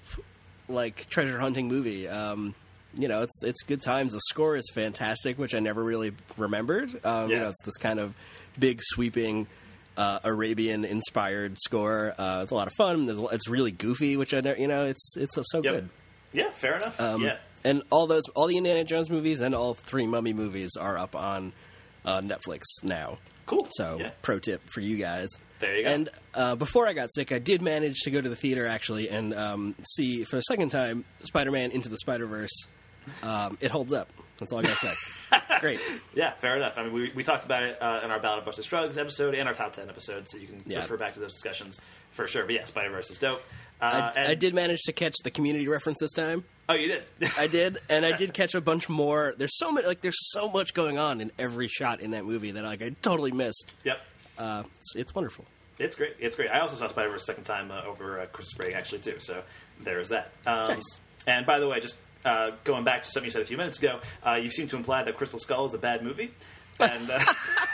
like, treasure hunting movie. Um, you know, it's it's good times. The score is fantastic, which I never really remembered. Um, You Yeah. know, it's this kind of big, sweeping, uh, Arabian-inspired score. Uh, it's a lot of fun. There's, a- it's really goofy, which I, ne- you know, it's it's so, so Yep. good. Yeah. Fair enough. Um, yeah. And all those, all the Indiana Jones movies and all three Mummy movies are up on uh, Netflix now. Cool. So, Yeah. pro tip for you guys. There you go. And uh, before I got sick, I did manage to go to the theater actually and um, see for the second time Spider-Man Into the Spider-Verse. Um, it holds up. That's all I gotta say. It's great. Yeah, fair enough. I mean, we, we talked about it uh, in our Ballad of Buster Scruggs episode and our top ten episode, so you can Yeah. refer back to those discussions for sure. But yeah, Spider-Verse is dope. Uh, I, and- I did manage to catch the Community reference this time. Oh, you did? I did, and I did catch a bunch more. There's so many, like, there's so much going on in every shot in that movie that like I totally missed. Yep. Uh, it's, it's wonderful. It's great. It's great. I also saw Spider-Verse a second time uh, over uh, Christmas break, actually, too. So there is that. Um, Nice. And by the way, just uh, going back to something you said a few minutes ago, uh, you seem to imply that Crystal Skull is a bad movie. And, uh,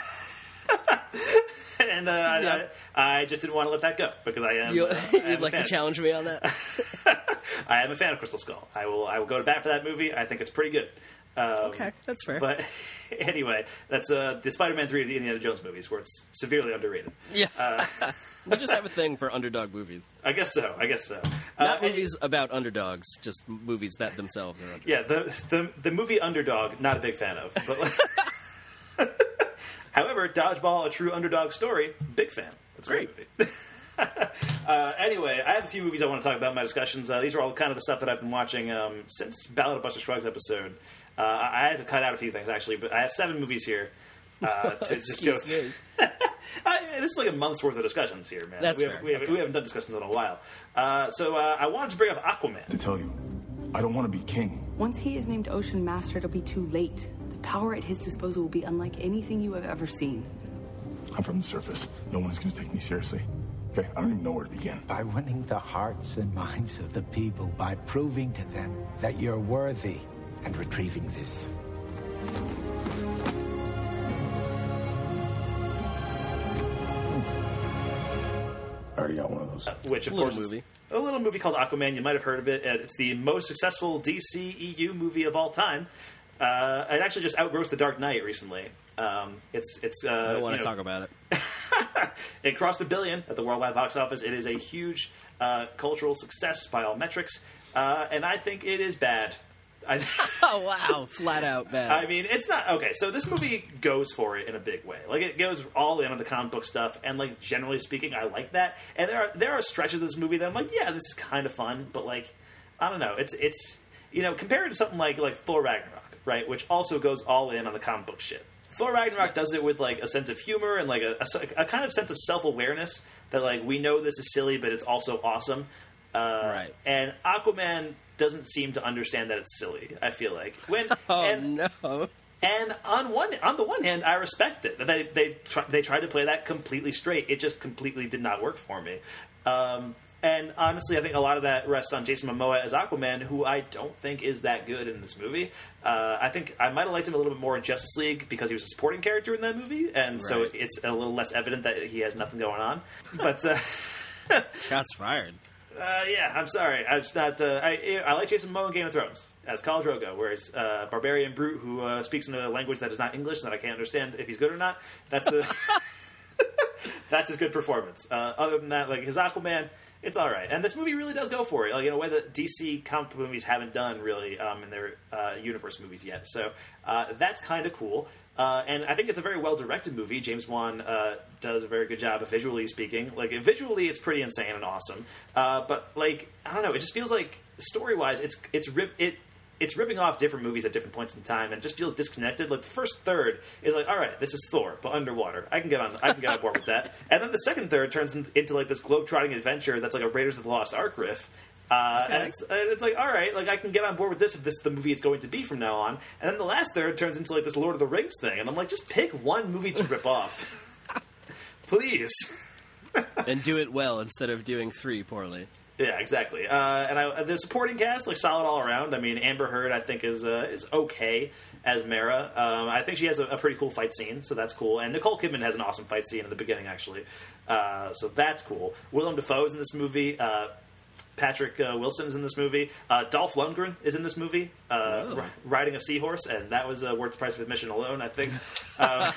and uh, Yeah. I, I just didn't want to let that go because I am. You, uh, I am you'd a like to fan. challenge me on that? I am a fan of Crystal Skull. I will. I will go to bat for that movie. I think it's pretty good. Um, Okay, that's fair. But anyway, that's uh, the Spider-Man three of the Indiana Jones movies, where it's severely underrated. Yeah. Uh, we just have a thing for underdog movies. I guess so. I guess so. Not Uh, movies about underdogs, just movies that themselves are underdogs. Yeah, the, the the movie Underdog, not a big fan of. But however, Dodgeball, a true underdog story, big fan. That's a great movie. uh, anyway, I have a few movies I want to talk about in my discussions. Uh, these are all kind of the stuff that I've been watching um, since Ballad of Buster Scruggs episode. Uh, I had to cut out a few things actually, but I have seven movies here. Uh, to just go. Excuse me. I, this is like a month's worth of discussions here, man. That's we, have, fair. we, have, Okay. we haven't done discussions in a while. Uh, so uh, I wanted to bring up Aquaman. To tell you, I don't want to be king. Once he is named Ocean Master, it'll be too late. The power at his disposal will be unlike anything you have ever seen. I'm from the surface. No one's going to take me seriously. Okay, I don't even know where to begin. By winning the hearts and minds of the people, by proving to them that you're worthy, and retrieving this. I already got one of those. Which, of Little course, movie. is a little movie called Aquaman. You might have heard of it. Uh, It's the most successful D C E U movie of all time. Uh, it actually just outgrossed The Dark Knight recently. Um, it's it's. Uh, I don't want you to know, talk about it. It crossed a billion at the worldwide box office. It is a huge uh, cultural success by all metrics, uh, and I think it is bad. I, oh wow, flat out bad. I mean, it's not okay. So this movie goes for it in a big way. Like it goes all in on the comic book stuff, and like generally speaking, I like that. And there are there are stretches of this movie that I'm like, yeah, this is kind of fun, but like, I don't know. It's it's you know compared to something like like Thor Ragnarok, right, which also goes all in on the comic book shit. Thor Ragnarok does it with like a sense of humor and like a, a, a kind of sense of self awareness that like we know this is silly, but it's also awesome. Uh, right. And Aquaman doesn't seem to understand that it's silly. I feel like when oh and, no. And on one on the one hand, I respect it. They they try, they tried to play that completely straight. It just completely did not work for me. Um, and honestly, I think a lot of that rests on Jason Momoa as Aquaman, who I don't think is that good in this movie. Uh, I think I might have liked him a little bit more in Justice League because he was a supporting character in that movie, and right. so it's a little less evident that he has nothing going on. But uh, shots fired. Uh, yeah, I'm sorry. I just not. Uh, I I like Jason Momoa in Game of Thrones as Khal Drogo, whereas uh, barbarian brute who uh, speaks in a language that is not English that I can't understand if he's good or not. That's the that's his good performance. Uh, other than that, like his Aquaman, it's all right. And this movie really does go for it, like in a way that D C comic book movies haven't done really um, in their uh, universe movies yet. So uh, that's kind of cool. Uh, and I think it's a very well-directed movie. James Wan uh, does a very good job of visually speaking. Like, visually, it's pretty insane and awesome. Uh, but, like, I don't know, it just feels like, story-wise, it's it's rip, it it's ripping off different movies at different points in time and just feels disconnected. Like, the first third is like, all right, this is Thor, but underwater. I can get on I can get on board with that. And then the second third turns into, like, this globe-trotting adventure that's like a Raiders of the Lost Ark riff. Uh, okay. And it's, and it's like, all right, like I can get on board with this if this is the movie it's going to be from now on. And then the last third turns into like this Lord of the Rings thing, and I'm like, just pick one movie to rip off, please, and do it well instead of doing three poorly. Yeah, exactly. Uh, and I, the supporting cast, like solid all around. I mean, Amber Heard, I think is uh, is okay as Mera. Um, I think she has a, a pretty cool fight scene, so that's cool. And Nicole Kidman has an awesome fight scene in the beginning, actually. Uh, so that's cool. Willem Dafoe's in this movie. Uh, Patrick uh, Wilson's in this movie. Uh, Dolph Lundgren is in this movie, uh, oh. r- riding a seahorse, and that was uh, worth the price of admission alone, I think. uh,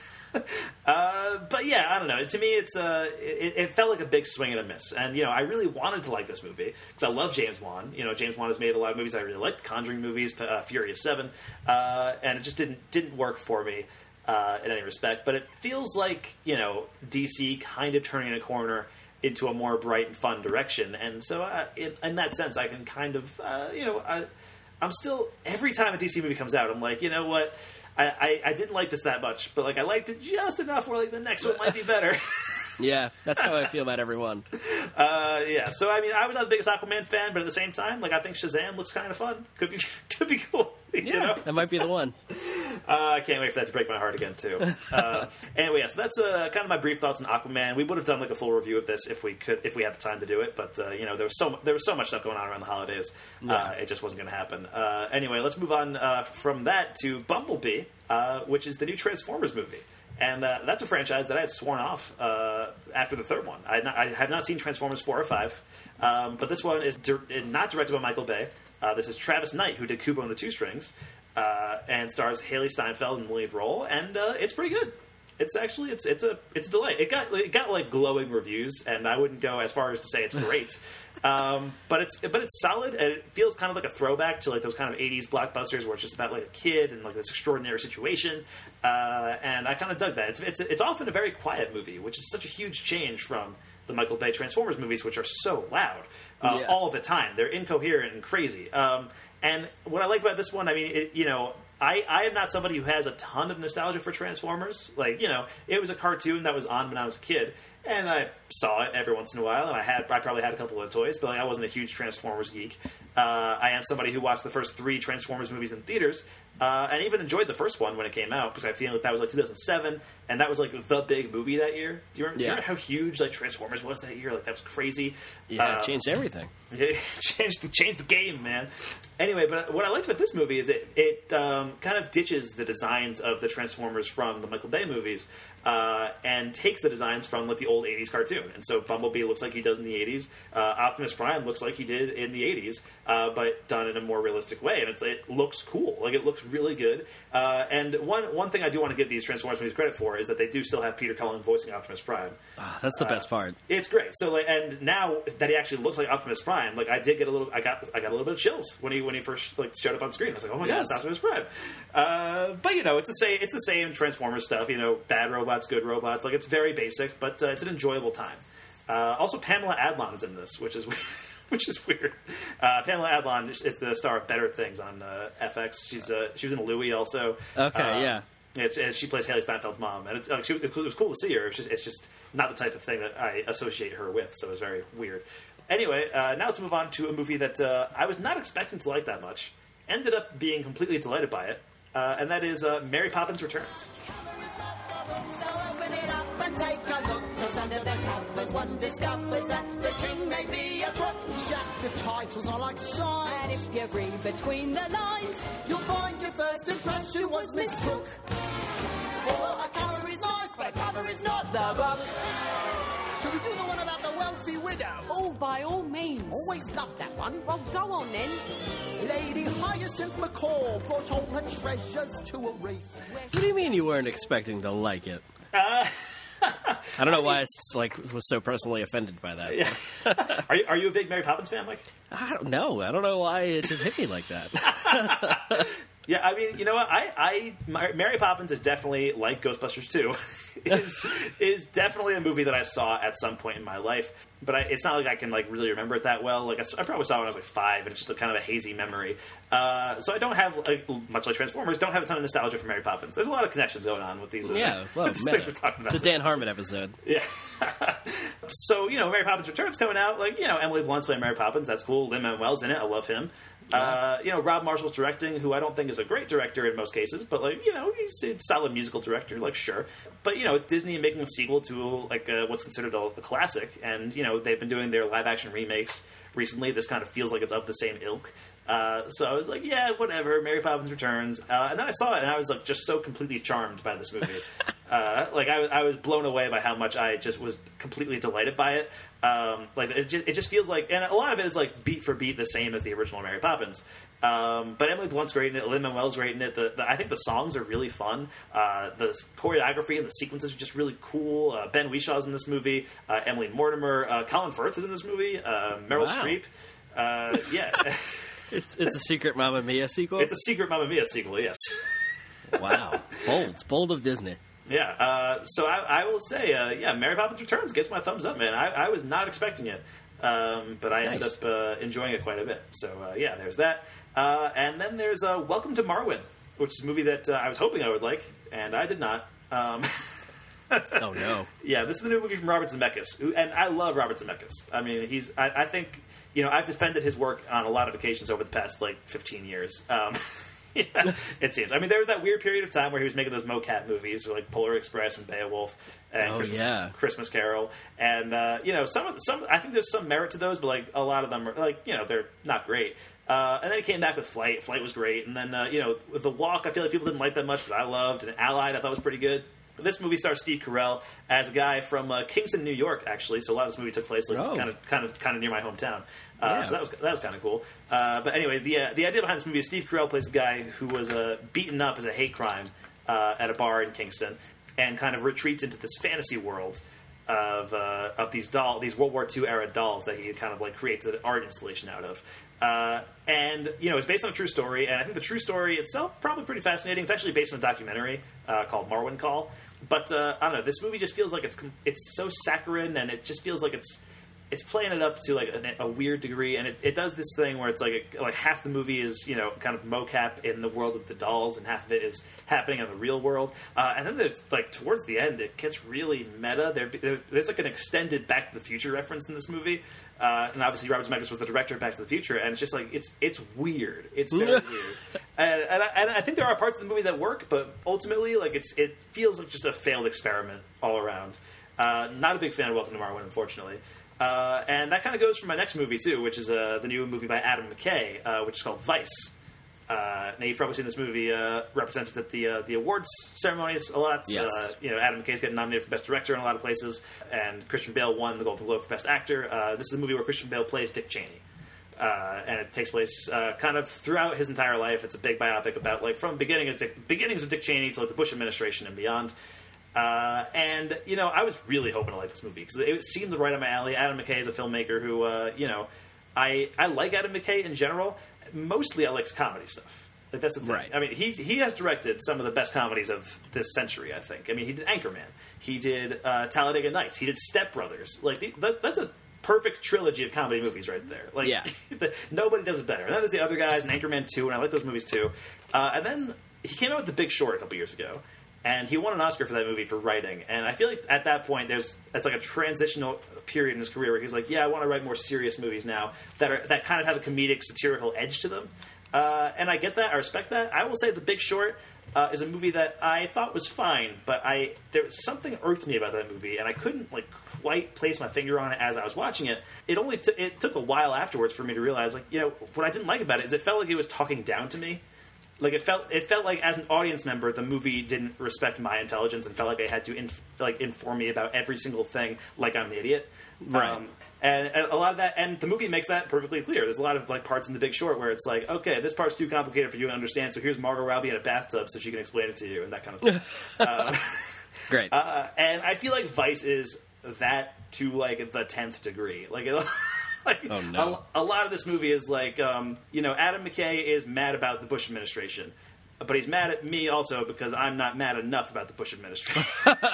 uh, but yeah, I don't know. To me, it's uh, it, it felt like a big swing and a miss. And, you know, I really wanted to like this movie because I love James Wan. You know, James Wan has made a lot of movies I really like, the Conjuring movies, uh, Furious seven, uh, and it just didn't didn't work for me uh, in any respect. But it feels like, you know, D C kind of turning a corner into a more bright and fun direction. And so uh, in, in that sense, I can kind of, uh, you know, I, I'm still, every time a D C movie comes out, I'm like, you know what, I, I, I didn't like this that much, but like I liked it just enough where like the next one might be better. Yeah, that's how I feel about everyone. Uh, yeah, so I mean, I was not the biggest Aquaman fan, but at the same time, like I think Shazam looks kind of fun. Could be, could be cool. You Yeah, know? that might be the one. Uh, I can't wait for that to break my heart again too. Uh, anyway, yeah, so that's uh, kind of my brief thoughts on Aquaman. We would have done like a full review of this if we could, if we had the time to do it. But uh, you know, there was so there was so much stuff going on around the holidays, Yeah. uh, it just wasn't going to happen. Uh, anyway, let's move on uh, from that to Bumblebee, uh, which is the new Transformers movie. And uh, that's a franchise that I had sworn off uh, after the third one. I, had not, I have not seen Transformers four or five, um, but this one is di- not directed by Michael Bay. Uh, this is Travis Knight, who did Kubo and the Two Strings, uh, and stars Haley Steinfeld in the lead role, and uh, it's pretty good. It's actually it's it's a it's a delight. It got it got like glowing reviews, and I wouldn't go as far as to say it's great, um, but it's but it's solid, and it feels kind of like a throwback to like those kind of eighties blockbusters where it's just about like a kid and like this extraordinary situation, uh, and I kind of dug that. It's it's it's often a very quiet movie, which is such a huge change from the Michael Bay Transformers movies, which are so loud uh, Yeah. all the time. They're incoherent and crazy. Um, and what I like about this one, I mean, it, you know. I, I am not somebody who has a ton of nostalgia for Transformers. Like, you know, it was a cartoon that was on when I was a kid, and I saw it every once in a while, and I had I probably had a couple of toys, but like, I wasn't a huge Transformers geek. Uh, I am somebody who watched the first three Transformers movies in theaters, uh, and even enjoyed the first one when it came out, because I feel like that was like two thousand seven, and that was like the big movie that year. Do you remember, do you Yeah. remember how huge like Transformers was that year? Like, that was crazy. Yeah, Uh, it changed everything. It changed the changed the game, man. Anyway, but what I liked about this movie is it it um, kind of ditches the designs of the Transformers from the Michael Bay movies, uh, and takes the designs from like the old eighties cartoon. And so Bumblebee looks like he does in the eighties. Uh, Optimus Prime looks like he did in the eighties, uh, but done in a more realistic way. And it's, it looks cool. Like, it looks really good. Uh, and one one thing I do want to give these Transformers movies credit for is that they do still have Peter Cullen voicing Optimus Prime. Oh, that's the best uh, part. It's great. So, like, and now that he actually looks like Optimus Prime, like, I did get a little, I got, I got a little bit of chills when he when he first like showed up on screen. I was like, oh my Yes. god, it's Optimus Prime. Uh, but you know, it's the same, it's the same Transformers stuff. You know, bad robots, good robots. Like, it's very basic, but uh, it's an enjoyable time. Uh, also, Pamela Adlon is in this, which is which is weird. Uh, Pamela Adlon is, is the star of Better Things on uh, F X. She's uh, she was in Louie also. Okay, Uh, yeah. It's, and she plays Haley Steinfeld's mom, and it's, like, she, it was cool to see her. It's just, it's just not the type of thing that I associate her with, so it was very weird. Anyway, uh, now let's move on to a movie that uh, I was not expecting to like that much. Ended up being completely delighted by it, uh, and that is uh, Mary Poppins Returns. So open it up and take a look, 'cause under the covers one discovers that the king may be a crook. Chapter titles are like signs, And if you read between the lines, you'll find your first impression was mistook. For a cover is nice, but a cover is not the book. Should we do the one about the wealthy widow? oh, by all means. Always loved that one. Well, go on then. Lady Hyacinth McCall brought all her treasures to a reef. What do you mean you weren't expecting to like it? Uh, I don't know why I like was so personally offended by that. yeah. are, you, are you a big Mary Poppins fan, Mike? I don't know. I don't know why it just hit me like that. Yeah, I mean, you know what? I, I Mary Poppins is definitely, like Ghostbusters two, is is definitely a movie that I saw at some point in my life. But I, it's not like I can like really remember it that well. Like I, I probably saw it when I was like five, and it's just a kind of a hazy memory. Uh, so I don't have, like, much like Transformers, don't have a ton of nostalgia for Mary Poppins. There's a lot of connections going on with these. Uh, Yeah, well, these man, things we're talking about. it's a Dan Harmon episode. Yeah. So, you know, Mary Poppins Returns coming out. Like, you know, Emily Blunt's playing Mary Poppins. That's cool. Lin-Manuel's in it. I love him. Uh, you know, Rob Marshall's directing, who I don't think is a great director in most cases, but, like, you know, he's a solid musical director, like, sure. But, you know, it's Disney making a sequel to, like, uh, what's considered a, a classic, and, you know, they've been doing their live-action remakes recently. This kind of feels like it's of the same ilk. Uh, so I was like, yeah, whatever, Mary Poppins Returns. Uh, and then I saw it, and I was, like, just so completely charmed by this movie. uh, like, I, I was blown away by how much I just was completely delighted by it. Um, like, it just, it just feels like, and a lot of it is, like, beat for beat the same as the original Mary Poppins. Um, but Emily Blunt's great in it. Lin-Manuel's great in it. The, the, I think the songs are really fun. Uh, the choreography and the sequences are just really cool. Uh, Ben Wishaw's in this movie. Uh, Emily Mortimer. Uh, Colin Firth is in this movie. Uh, Meryl Wow. Streep. Uh, yeah. It's, it's a secret Mamma Mia sequel? It's a secret Mamma Mia sequel, yes. Wow. Bold. Bold of Disney. Yeah. Uh, so I, I will say, uh, yeah, Mary Poppins Returns gets my thumbs up, man. I, I was not expecting it. Um, but I ended Nice. up uh, enjoying it quite a bit. So, uh, yeah, there's that. Uh, and then there's uh, Welcome to Marwen, which is a movie that uh, I was hoping I would like, and I did not. Um, Oh, no. yeah, this is the new movie from Robert Zemeckis, who, and I love Robert Zemeckis. I mean, he's, I, I think, you know, I've defended his work on a lot of occasions over the past, like, fifteen years. Um, yeah, it seems. I mean, there was that weird period of time where he was making those mocap movies, like Polar Express and Beowulf and Oh, Christmas, yeah. Christmas Carol, and uh, you know, some of some. I think there's some merit to those, but like a lot of them are like, you know, they're not great. Uh, and then he came back with Flight. Flight was great, and then uh, you know, with The Walk, I feel like people didn't like that much, but I loved. And Allied, I thought was pretty good. But this movie stars Steve Carell as a guy from uh, Kingston, New York, actually. So a lot of this movie took place like Oh. kind of, kind of, kind of near my hometown. Uh, Yeah. So that was that was kind of cool. Uh, but anyways, the uh, the idea behind this movie is Steve Carell plays a guy who was uh, beaten up as a hate crime uh, at a bar in Kingston, and kind of retreats into this fantasy world of uh, of these doll these World War Two era dolls that he kind of like creates an art installation out of. Uh, and you know, it's based on a true story, and I think the true story itself probably pretty fascinating. It's actually based on a documentary uh, called Marwen Call. But uh, I don't know. This movie just feels like it's it's so saccharine, and it just feels like it's it's playing it up to like a, a weird degree, and it, it does this thing where it's like a, like half the movie is, you know, kind of mocap in the world of the dolls, and half of it is happening in the real world. Uh, and then there's like towards the end, it gets really meta. There, there there's like an extended Back to the Future reference in this movie, uh, and obviously Robert Zemeckis was the director of Back to the Future, and it's just like it's it's weird. It's very weird, and and I, and I think there are parts of the movie that work, but ultimately, like it's it feels like just a failed experiment all around. Uh, not a big fan of Welcome to Marwen, unfortunately. Uh, and that kind of goes for my next movie, too, which is uh, the new movie by Adam McKay, uh, which is called Vice. Uh, now you've probably seen this movie uh, represented at the uh, the awards ceremonies a lot. Yes. Uh, you know, Adam McKay's getting nominated for Best Director in a lot of places, and Christian Bale won the Golden Globe for Best Actor. Uh, this is a movie where Christian Bale plays Dick Cheney, uh, and it takes place uh, kind of throughout his entire life. It's a big biopic about like from beginning of Dick, beginnings of Dick Cheney to like the Bush administration and beyond. Uh, and you know, I was really hoping to like this movie because it seemed right up my alley. Adam McKay is a filmmaker who, uh, you know, I I like Adam McKay in general. Mostly, I like comedy stuff. Like that's the thing. Right. I mean, he's he has directed some of the best comedies of this century. I think. I mean, he did Anchorman. He did uh, Talladega Nights. He did Step Brothers. Like the, that, that's a perfect trilogy of comedy movies right there. Like yeah. the, nobody does it better. And then there's the other guys, and Anchorman two, and I like those movies too. Uh, and then he came out with The Big Short a couple years ago. And he won an Oscar for that movie for writing. And I feel like at that point, there's it's like a transitional period in his career where he's like, yeah, I want to write more serious movies now that are that kind of have a comedic, satirical edge to them. Uh, and I get that. I respect that. I will say The Big Short uh, is a movie that I thought was fine, but I there was something irked me about that movie, and I couldn't like quite place my finger on it as I was watching it. It only t- it took a while afterwards for me to realize, like, you know, what I didn't like about it is it felt like it was talking down to me. Like it felt, it felt like as an audience member, the movie didn't respect my intelligence and felt like I had to inf- like inform me about every single thing, like I'm the idiot. Right. Um, and, and a lot of that, and the movie makes that perfectly clear. There's a lot of like parts in The Big Short where it's like, okay, this part's too complicated for you to understand, so here's Margot Robbie in a bathtub so she can explain it to you, and that kind of thing. uh, Great. Uh, and I feel like Vice is that to like the tenth degree. Like. It, Like, oh, no. a, a lot of this movie is like, um, you know, Adam McKay is mad about the Bush administration, but he's mad at me also because I'm not mad enough about the Bush administration.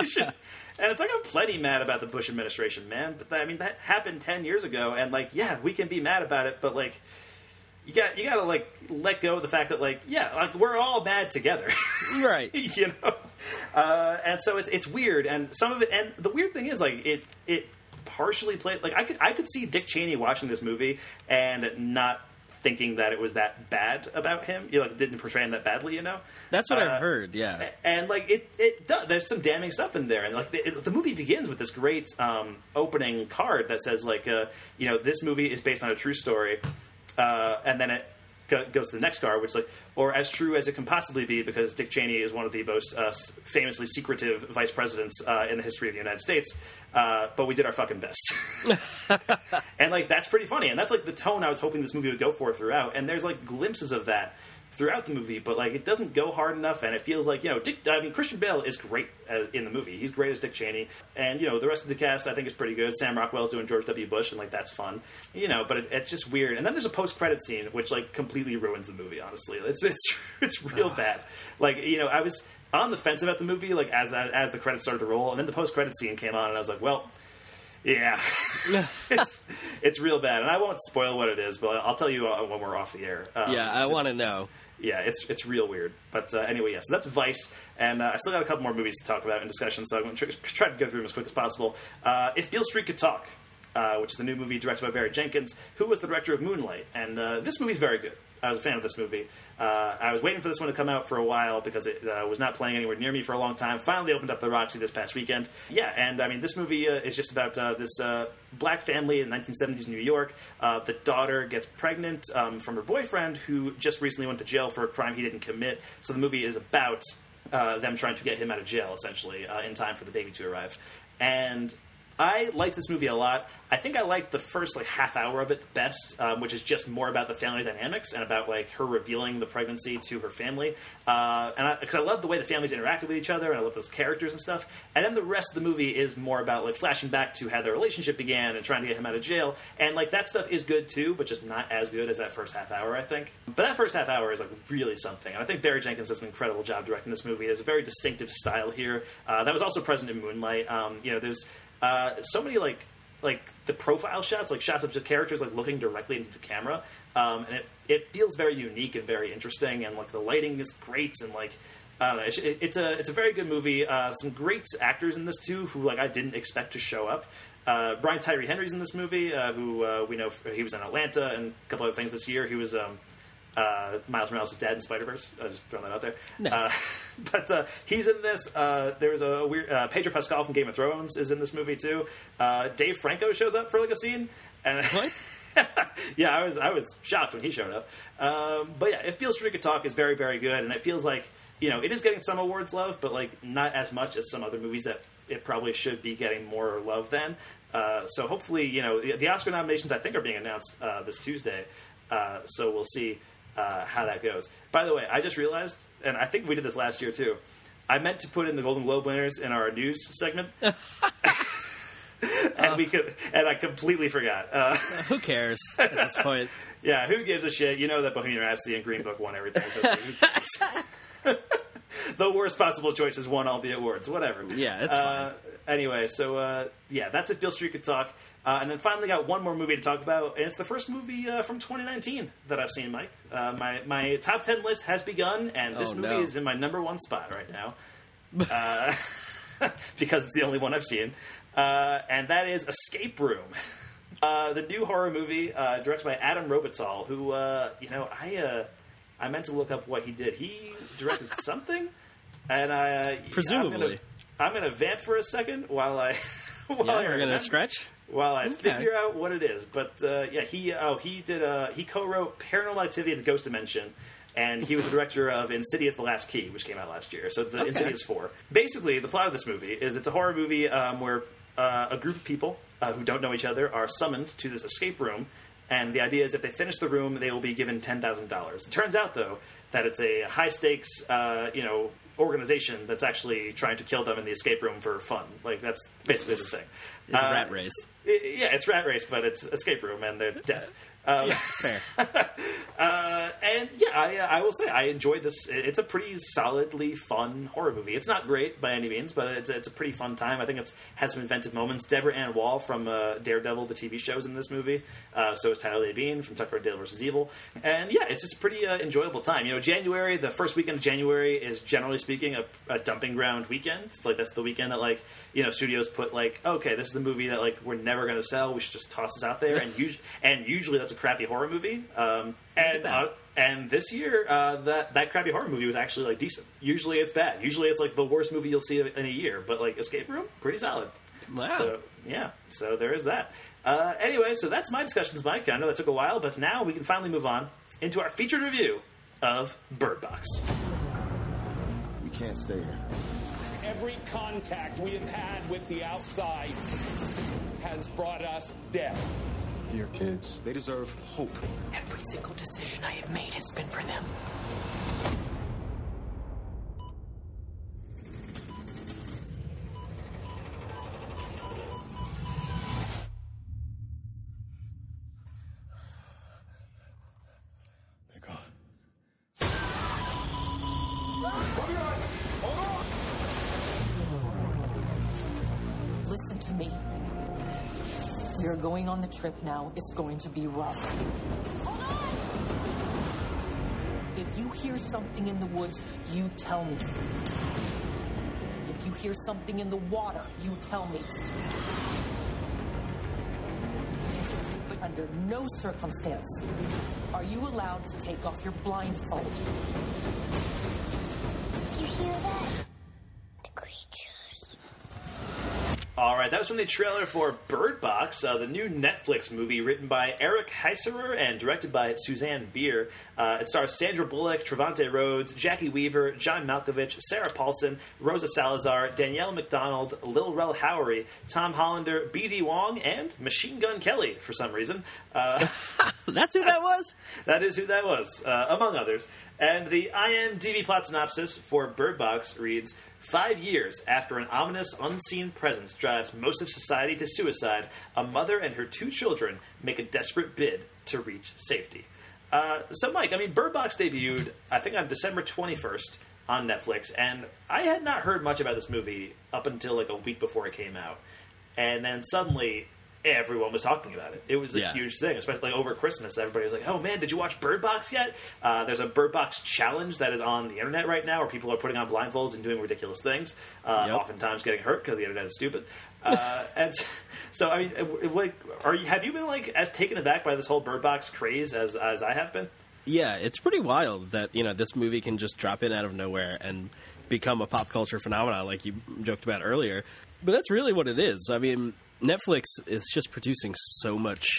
And it's like I'm plenty mad about the Bush administration, man. But that, I mean, that happened ten years ago, and like, yeah, we can be mad about it, but like, you got you got to like let go of the fact that like, yeah, like we're all mad together, right? You know, uh, and so it's it's weird, and some of it, and the weird thing is like it it. partially played like I could I could see Dick Cheney watching this movie and not thinking that it was that bad about him. You know, like didn't portray him that badly. You know, that's what uh, I've heard. Yeah, and like it it does, there's some damning stuff in there, and like the, it, the movie begins with this great um, opening card that says like uh, you know, this movie is based on a true story, uh, and then it goes to the next card, which is like, or as true as it can possibly be, because Dick Cheney is one of the most uh, famously secretive vice presidents uh, in the history of the United States. Uh, but we did our fucking best. And like that's pretty funny, and that's like the tone I was hoping this movie would go for throughout. And there's like glimpses of that throughout the movie, but like it doesn't go hard enough, and it feels like, you know, Dick, I mean, Christian Bale is great uh, in the movie. He's great as Dick Cheney, and you know, the rest of the cast I think is pretty good. Sam Rockwell's doing George W. Bush, and like that's fun, you know. But it, it's just weird. And then there's a post-credit scene which like completely ruins the movie. Honestly, it's it's it's real bad. Like, you know, I was on the fence about the movie like as as, as the credits started to roll, and then the post-credit scene came on, and I was like, well. Yeah, it's it's real bad, and I won't spoil what it is, but I'll tell you uh, when we're off the air. Um, yeah, I want to know. Yeah, it's it's real weird, but uh, anyway, yeah. So that's Vice, and uh, I still got a couple more movies to talk about in discussion, so I'm going to tr- try to go through them as quick as possible. Uh, If Beale Street Could Talk, uh, which is the new movie directed by Barry Jenkins, who was the director of Moonlight, and uh, this movie's very good. I was a fan of this movie. Uh, I was waiting for this one to come out for a while because it uh, was not playing anywhere near me for a long time. Finally opened up the Roxy this past weekend. Yeah, and I mean, this movie uh, is just about uh, this uh, black family in nineteen seventies New York. Uh, the daughter gets pregnant um, from her boyfriend, who just recently went to jail for a crime he didn't commit. So the movie is about uh, them trying to get him out of jail, essentially, uh, in time for the baby to arrive. And I liked this movie a lot. I think I liked the first like half hour of it the best, um, which is just more about the family dynamics and about like her revealing the pregnancy to her family. Uh, and because I, I love the way the families interacted with each other, and I love those characters and stuff. And then the rest of the movie is more about like flashing back to how their relationship began and trying to get him out of jail. And like that stuff is good too, but just not as good as that first half hour, I think. But that first half hour is like really something. And I think Barry Jenkins does an incredible job directing this movie. There's a very distinctive style here uh, that was also present in Moonlight. Um, you know, there's Uh, so many like like the profile shots, like shots of the characters like looking directly into the camera, um, and it, it feels very unique and very interesting, and like the lighting is great, and like I don't know, it's, it, it's a it's a very good movie. Uh, some great actors in this too, who like I didn't expect to show up. Uh, Brian Tyree Henry's in this movie, uh, who uh, we know he was in Atlanta and a couple other things this year. He was um, uh, Miles Morales' dad in Spider-Verse. Uh, just throwing that out there. Nice. Uh, but uh, he's in this. Uh, there's a weird uh, Pedro Pascal from Game of Thrones is in this movie too. Uh, Dave Franco shows up for like a scene, and what? yeah, I was I was shocked when he showed up. Um, but yeah, If Beale Street Could Talk is very, very good, and it feels like, you know, it is getting some awards love, but like not as much as some other movies that it probably should be getting more love than. Uh, so hopefully, you know, the, the Oscar nominations I think are being announced uh, this Tuesday. Uh, so we'll see uh, how that goes. By the way, I just realized, and I think we did this last year too, I meant to put in the Golden Globe winners in our news segment. And we could, and I completely forgot. Uh, who cares at this point? Yeah, who gives a shit? You know that Bohemian Rhapsody and Green Book won everything. So who cares? The worst possible choices won all the awards. Whatever. Yeah, it's uh, fine. Anyway, so uh, yeah, that's If Beale Street Could Talk. Uh, and then finally got one more movie to talk about, and it's the first movie uh, from twenty nineteen that I've seen, Mike. Uh, my my top ten list has begun, and this oh, movie no. is in my number one spot right now. Uh, because it's the only one I've seen. Uh, and that is Escape Room. Uh, the new horror movie uh, directed by Adam Robital, who, uh, you know, I uh, I meant to look up what he did. He directed something, and I... Uh, Presumably. I'm going to vamp for a second while I... while yeah, I you're going to stretch? While I Okay. figure out what it is. But, uh, yeah, he oh he did uh, he co-wrote Paranormal Activity: The Ghost Dimension, and he was the director of Insidious: The Last Key, which came out last year. So the Okay. Insidious four. Basically, the plot of this movie is it's a horror movie um, where uh, a group of people uh, who don't know each other are summoned to this escape room, and the idea is if they finish the room, they will be given ten thousand dollars. It turns out, though, that it's a high-stakes, uh, you know, organization that's actually trying to kill them in the escape room for fun. Like, that's basically the thing. It's a Uh, rat race. I- yeah, it's rat race, but it's escape room, and they're death. Um, Yeah, fair. uh, and yeah, I, uh, I will say I enjoyed this. It's a pretty solidly fun horror movie. It's not great by any means, but it's it's a pretty fun time. I think it's has some inventive moments. Deborah Ann Wall from uh, Daredevil, the T V show, is in this movie. Uh, so is Tyler Labine from Tucker and Dale versus Evil. And yeah, it's just a pretty uh, enjoyable time. You know, January, the first weekend of January is generally speaking a, a dumping ground weekend. Like that's the weekend that like you know studios put like okay, this is the movie that like we're never going to sell. We should just toss this out there. And usually, and usually that's a crappy horror movie. Um, and uh, and this year, uh, that that crappy horror movie was actually like decent. Usually it's bad. Usually it's like the worst movie you'll see in a year. But like Escape Room, pretty solid. Wow. So yeah, so there is that. Uh, anyway, so that's my discussions, Mike. I know that took a while, but now we can finally move on into our featured review of Bird Box. We can't stay here. Every contact we have had with the outside has brought us death. Your kids, they deserve hope. Every single decision I have made has been for them. They're gone. Listen to me. We are going on the trip now. It's going to be rough. Hold on! If you hear something in the woods, you tell me. If you hear something in the water, you tell me. But under no circumstance are you allowed to take off your blindfold. Did you hear that? All right, that was from the trailer for Bird Box, uh, the new Netflix movie written by Eric Heiserer and directed by Suzanne Bier. Uh, it stars Sandra Bullock, Trevante Rhodes, Jackie Weaver, John Malkovich, Sarah Paulson, Rosa Salazar, Danielle McDonald, Lil Rel Howery, Tom Hollander, B D Wong, and Machine Gun Kelly for some reason. Uh, That's who that was? That is who that was, uh, among others. And the I M D B plot synopsis for Bird Box reads, Five years after an ominous, unseen presence drives most of society to suicide, a mother and her two children make a desperate bid to reach safety. Uh, so, Mike, I mean, Bird Box debuted, I think, on December twenty-first on Netflix, and I had not heard much about this movie up until, like, a week before it came out. And then suddenly everyone was talking about it. It was a Yeah. huge thing, especially like over Christmas. Everybody was like, oh man, did you watch Bird Box yet? Uh, there's a Bird Box challenge that is on the internet right now where people are putting on blindfolds and doing ridiculous things, uh, Yep. oftentimes getting hurt because the internet is stupid. Uh, and so, I mean, it- it- like, are you, have you been like as taken aback by this whole Bird Box craze as, as I have been? Yeah, it's pretty wild that, you know, this movie can just drop in out of nowhere and become a pop culture phenomenon like you joked about earlier. But that's really what it is. I mean, Netflix is just producing so much shit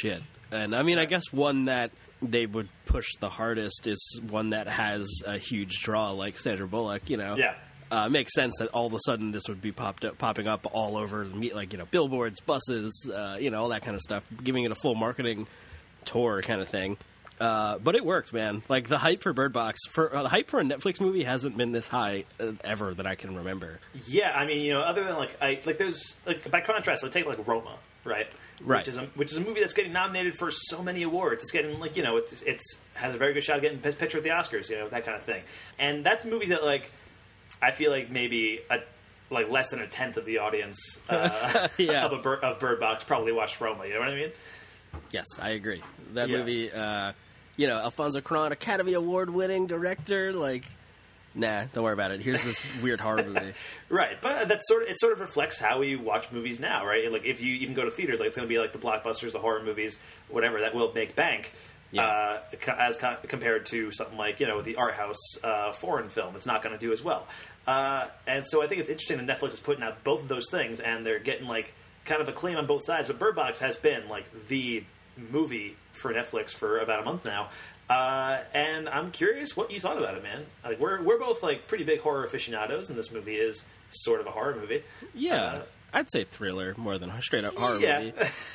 And I mean, I guess one that they would push the hardest is one that has a huge draw, like Sandra Bullock. You know, yeah, uh, it makes sense that all of a sudden this would be popped up, popping up all over, like you know, billboards, buses, uh, you know, all that kind of stuff, giving it a full marketing tour kind of thing. Uh, but it worked, man. Like the hype for Bird Box, for uh, the hype for a Netflix movie hasn't been this high uh, ever that I can remember. Yeah, I mean, you know, other than like, I like there's like by contrast, I take like Roma, right? Right. Which is a, which is a movie that's getting nominated for so many awards. It's getting like you know, it's it's has a very good shot of getting Best Picture at the Oscars, you know, that kind of thing. And that's a movie that like I feel like maybe a like less than a tenth of the audience uh, yeah. of a Bir- of Bird Box probably watched Roma. You know what I mean? Yes, I agree. That Yeah. movie. Uh, You know, Alfonso Cuarón, Academy Award-winning director. Like, nah, don't worry about it. Here's this weird horror movie. Right, but that sort of it sort of reflects how we watch movies now, right? Like, if you even go to theaters, like it's going to be like the blockbusters, the horror movies, whatever that will make bank, Yeah. uh, co- as co- compared to something like you know the art house uh, foreign film. It's not going to do as well, uh, and so I think it's interesting that Netflix is putting out both of those things, and they're getting like kind of a claim on both sides. But Bird Box has been like the movie for Netflix for about a month now, uh, and I'm curious what you thought about it, man. Like we're we're both like pretty big horror aficionados, and this movie is sort of a horror movie. Yeah, Uh, I'd say thriller more than a straight-up horror yeah. movie.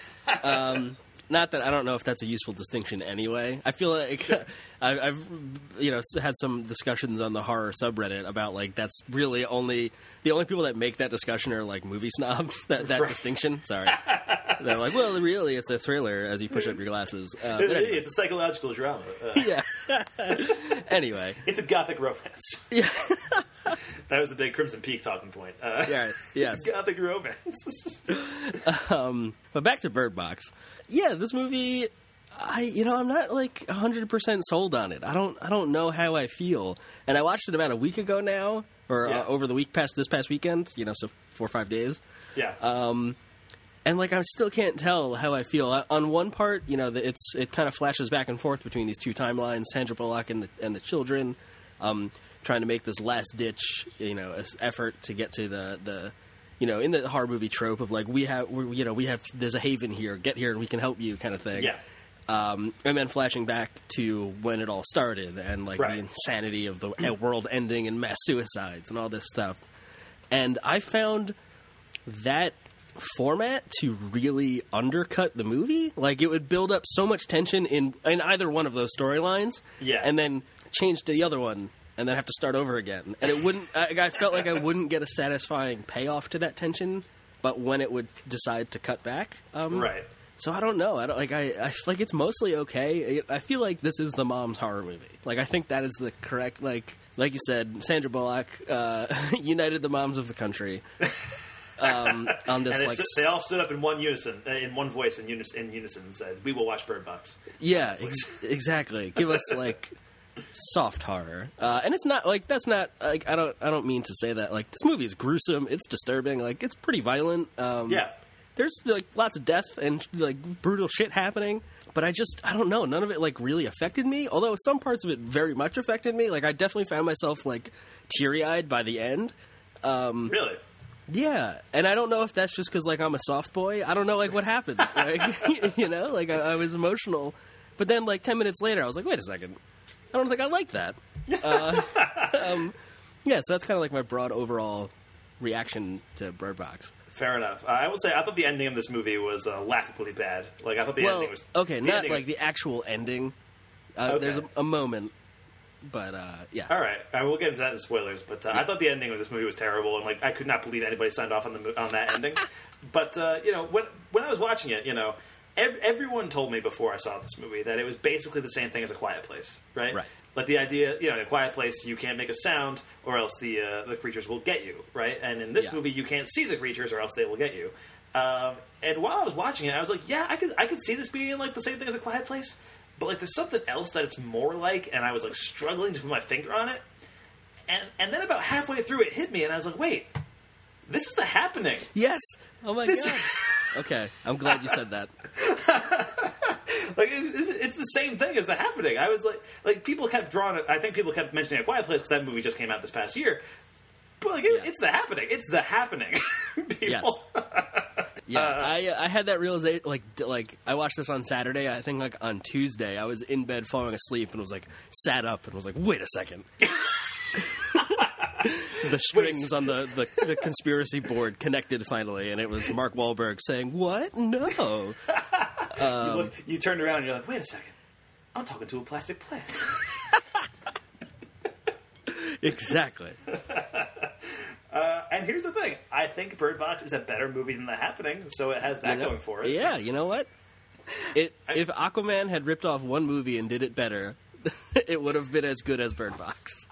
Um, not that I don't know if that's a useful distinction anyway. I feel like I, I've you know had some discussions on the horror subreddit about like that's really only the only people that make that discussion are like movie snobs. That that Right. distinction. Sorry, they're like, well, really, it's a thriller as you push up your glasses. Uh, but It- anyway. It's a psychological drama. Uh, Yeah. Anyway, it's a gothic romance. Yeah. That was the big Crimson Peak talking point. Uh, Yeah, yes. It's a gothic romance. um, but back to Bird Box. Yeah, this movie, I you know I'm not like one hundred percent sold on it. I don't I don't know how I feel. And I watched it about a week ago now, or Yeah. uh, over the week past this past weekend. You know, so four or five days. Yeah. Um, and like I still can't tell how I feel. Uh, On one part, you know, the- it's it kind of flashes back and forth between these two timelines: Sandra Bullock and the and the children, um, trying to make this last ditch, you know, es- effort to get to the the. You know, in the horror movie trope of like we have, we, you know, we have there's a haven here, get here and we can help you, kind of thing. Yeah. Um, and then flashing back to when it all started and like Right. the insanity of the world ending and mass suicides and all this stuff. And I found that format to really undercut the movie. Like it would build up so much tension in in either one of those storylines, Yeah. and then change to the other one, and then have to start over again. And it wouldn't. I, I felt like I wouldn't get a satisfying payoff to that tension. But when it would decide to cut back, um, Right. So I don't know. I don't like. I, I feel like it's mostly okay. I I feel like this is the mom's horror movie. Like I think that is the correct. Like like you said, Sandra Bullock uh, united the moms of the country. Um, on this, and they, like, stood- they all stood up in one unison, uh, in one voice, in unison, in unison, and said, "We will watch Bird Box." yeah, ex- exactly. Give us like soft horror, uh, and it's not like that's not like I don't I don't mean to say that like this movie is gruesome. It's disturbing. Like it's pretty violent. Um, Yeah. there's like lots of death and like brutal shit happening. But I just I don't know. None of it like really affected me. Although some parts of it very much affected me. Like I definitely found myself like teary eyed by the end. Um, Really? Yeah, and I don't know if that's just because like I'm a soft boy. I don't know like what happened. Like, you know, like I, I was emotional, but then like ten minutes later, I was like, wait a second, I don't think I like that. Uh, um, yeah, so that's kind of like my broad overall reaction to Bird Box. Fair enough. Uh, I will say, I thought the ending of this movie was uh, laughably bad. Like, I thought the well, ending was okay, the not ending like was- the actual ending. Uh, Okay. There's a, a moment, but uh, yeah. All right, uh, we'll get into that in spoilers. But uh, I thought the ending of this movie was terrible, and like I could not believe anybody signed off on the mo- on that ending. But uh, you know, when when I was watching it, you know, ev- everyone told me before I saw this movie that it was basically the same thing as A Quiet Place, right? Right. Like the idea, you know, in A Quiet Place, you can't make a sound, or else the uh, the creatures will get you, right? And in this Yeah. movie, you can't see the creatures, or else they will get you. Um, and while I was watching it, I was like, yeah, I could I could see this being like the same thing as A Quiet Place. But like, there's something else that it's more like, and I was like struggling to put my finger on it. And and then about halfway through, it hit me, and I was like, wait, this is The Happening. Yes. Oh my This- god. Okay, I'm glad you said that. Like it, it's, it's the same thing as The Happening. I was like, like people kept drawing it. I think people kept mentioning A Quiet Place because that movie just came out this past year. But like, it, Yeah. it's The Happening. It's The Happening. People. Yes. Yeah, Uh, I I had that realization. Like d- like I watched this on Saturday. I think like on Tuesday, I was in bed falling asleep and was like sat up and was like, wait a second. The strings on the, the, the conspiracy board connected finally, and it was Mark Wahlberg saying, "What? No." you, Um, look, you turned around and you're like, wait a second. I'm talking to a plastic plant. exactly. Uh, and here's the thing. I think Bird Box is a better movie than The Happening, so it has that You know- going for it. Yeah, you know what? It, if Aquaman had ripped off one movie and did it better, it would have been as good as Bird Box.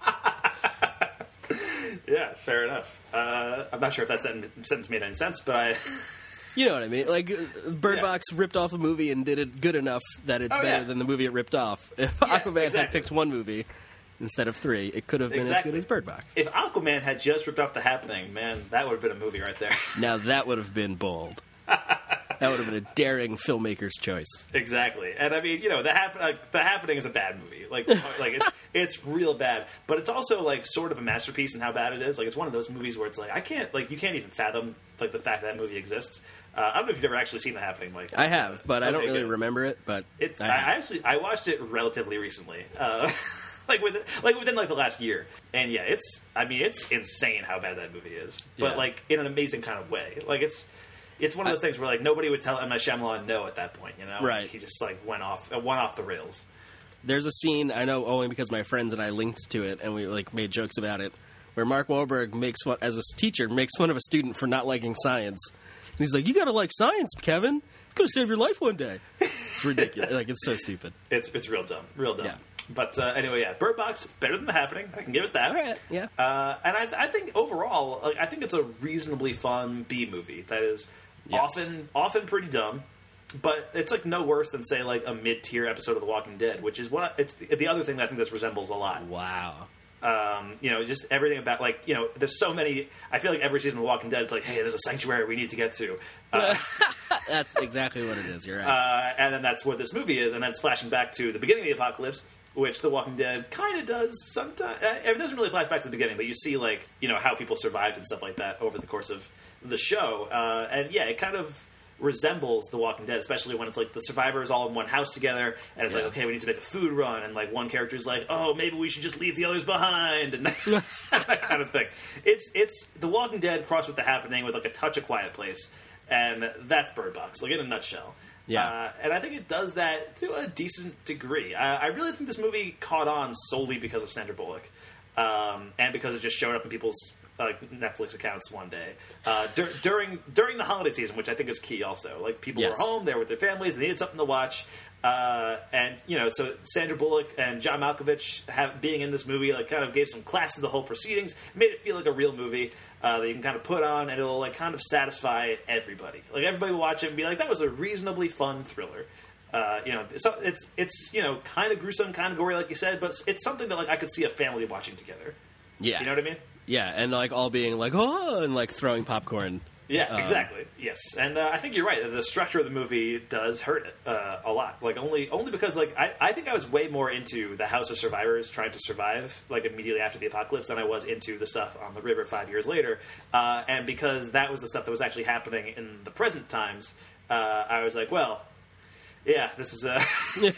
Yeah, fair enough. Uh, I'm not sure if that sentence, sentence made any sense, but I... You know what I mean? Like, uh, Bird Yeah. Box ripped off a movie and did it good enough that it's Oh, better yeah. than the movie it ripped off. If Yeah, Aquaman had exactly. picked one movie instead of three, it could have been Exactly. as good as Bird Box. If Aquaman had just ripped off The Happening, man, that would have been a movie right there. Now, that would have been bold. That would have been a daring filmmaker's choice. Exactly, and I mean, you know, the hap- like, the Happening is a bad movie. Like, like it's it's real bad, but it's also like sort of a masterpiece in how bad it is. Like, it's one of those movies where it's like I can't, like, you can't even fathom like the fact that that movie exists. Uh, I don't know if you've ever actually seen The Happening, Mike. I have, but I don't Okay, really good. remember it. But It's I I, have. I actually I watched it relatively recently, uh, like within like within like the last year, and yeah, it's I mean it's insane how bad that movie is, but Yeah. like in an amazing kind of way. Like it's. It's one of those things where like nobody would tell M. Night Shyamalan no at that point, you know? Right. He just like went off, uh, went off the rails. There's a scene I know only because my friends and I linked to it, and we like made jokes about it, where Mark Wahlberg makes fun as a teacher makes fun of a student for not liking science. And he's like, "You got to like science, Kevin. It's going to save your life one day." It's ridiculous. Like it's so stupid. It's it's real dumb, real dumb. Yeah. But uh, anyway, yeah, Bird Box better than The Happening. I can give it that. All right. Yeah. Uh, and I, I think overall, like, I think it's a reasonably fun B movie that is Yes. often often pretty dumb, but it's like no worse than say like a mid tier episode of The Walking Dead, which is what it's the other thing that I think this resembles a lot. Wow. Um, you know, just everything about like you know, there's so many. I feel like every season of The Walking Dead, it's like, hey, there's a sanctuary we need to get to. Uh, That's exactly what it is. You're right. Uh, and then that's what this movie is, and then it's flashing back to the beginning of the apocalypse, which The Walking Dead kind of does sometimes. Uh, it doesn't really flash back to the beginning, but you see like you know how people survived and stuff like that over the course of the show, uh, and yeah, it kind of resembles The Walking Dead, especially when it's like the survivors all in one house together, and it's Yeah. like, okay, we need to make a food run, and like one character's like, oh, maybe we should just leave the others behind, and that, that kind of thing. It's it's The Walking Dead crossed with The Happening with like a touch of Quiet Place, and that's Bird Box, like in a nutshell. Yeah. Uh, and I think it does that to a decent degree. I, I really think this movie caught on solely because of Sandra Bullock, um, and because it just showed up in people's like Netflix accounts one day uh, dur- during during the holiday season, which I think is key. Also, like people Yes. were home, they were with their families, they needed something to watch, uh, and you know, so Sandra Bullock and John Malkovich have, being in this movie like kind of gave some class to the whole proceedings, made it feel like a real movie uh, that you can kind of put on, and it'll like kind of satisfy everybody. Like everybody will watch it and be like, that was a reasonably fun thriller. Uh, you know, so it's it's you know kind of gruesome, kind of gory, like you said, but it's something that like I could see a family watching together. yeah. You know what I mean? Yeah, and like all being like, oh, and like throwing popcorn. Yeah, Um, exactly. Yes, and uh, I think you're right. The structure of the movie does hurt it uh, a lot. Like only only because like I, I think I was way more into the House of Survivors trying to survive like immediately after the apocalypse than I was into the stuff on the river five years later. Uh, and because that was the stuff that was actually happening in the present times, uh, I was like, well, yeah, this is uh,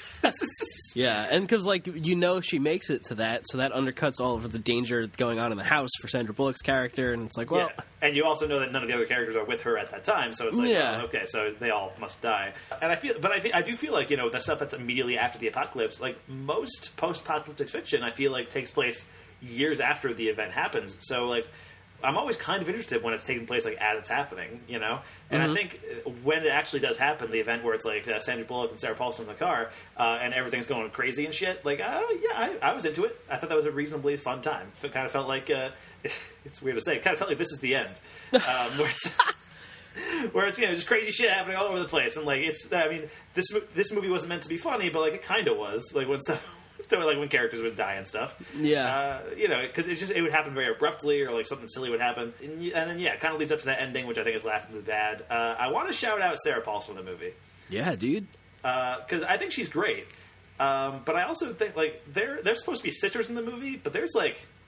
Yeah, and because like you know she makes it to that, so that undercuts all of the danger going on in the house for Sandra Bullock's character, and it's like, well, yeah. And you also know that none of the other characters are with her at that time, so it's like, Yeah. oh, okay, so they all must die. And I feel, but I, feel, I do feel like you know the stuff that's immediately after the apocalypse, like most post-apocalyptic fiction, I feel like takes place years after the event happens. So like, I'm always kind of interested when it's taking place like as it's happening, you know. And Mhm. I think when it actually does happen, the event where it's like uh, Sandra Bullock and Sarah Paulson in the car, uh, and everything's going crazy and shit. Like, uh, yeah, I, I was into it. I thought that was a reasonably fun time. It kind of felt like uh, it's weird to say. It kind of felt like this is the end, um, where it's. Where it's you know just crazy shit happening all over the place, and like it's I mean this this movie wasn't meant to be funny, but like it kind of was. Like when stuff, like when characters would die and stuff. Yeah. uh, you know, because it just it would happen very abruptly, or like something silly would happen, and, y- and then yeah, it kind of leads up to that ending, which I think is laughably bad. Uh, I want to shout out Sarah Paulson in the movie yeah, dude. because I think she's great, um, but I also think like they're they're supposed to be sisters in the movie, but there's like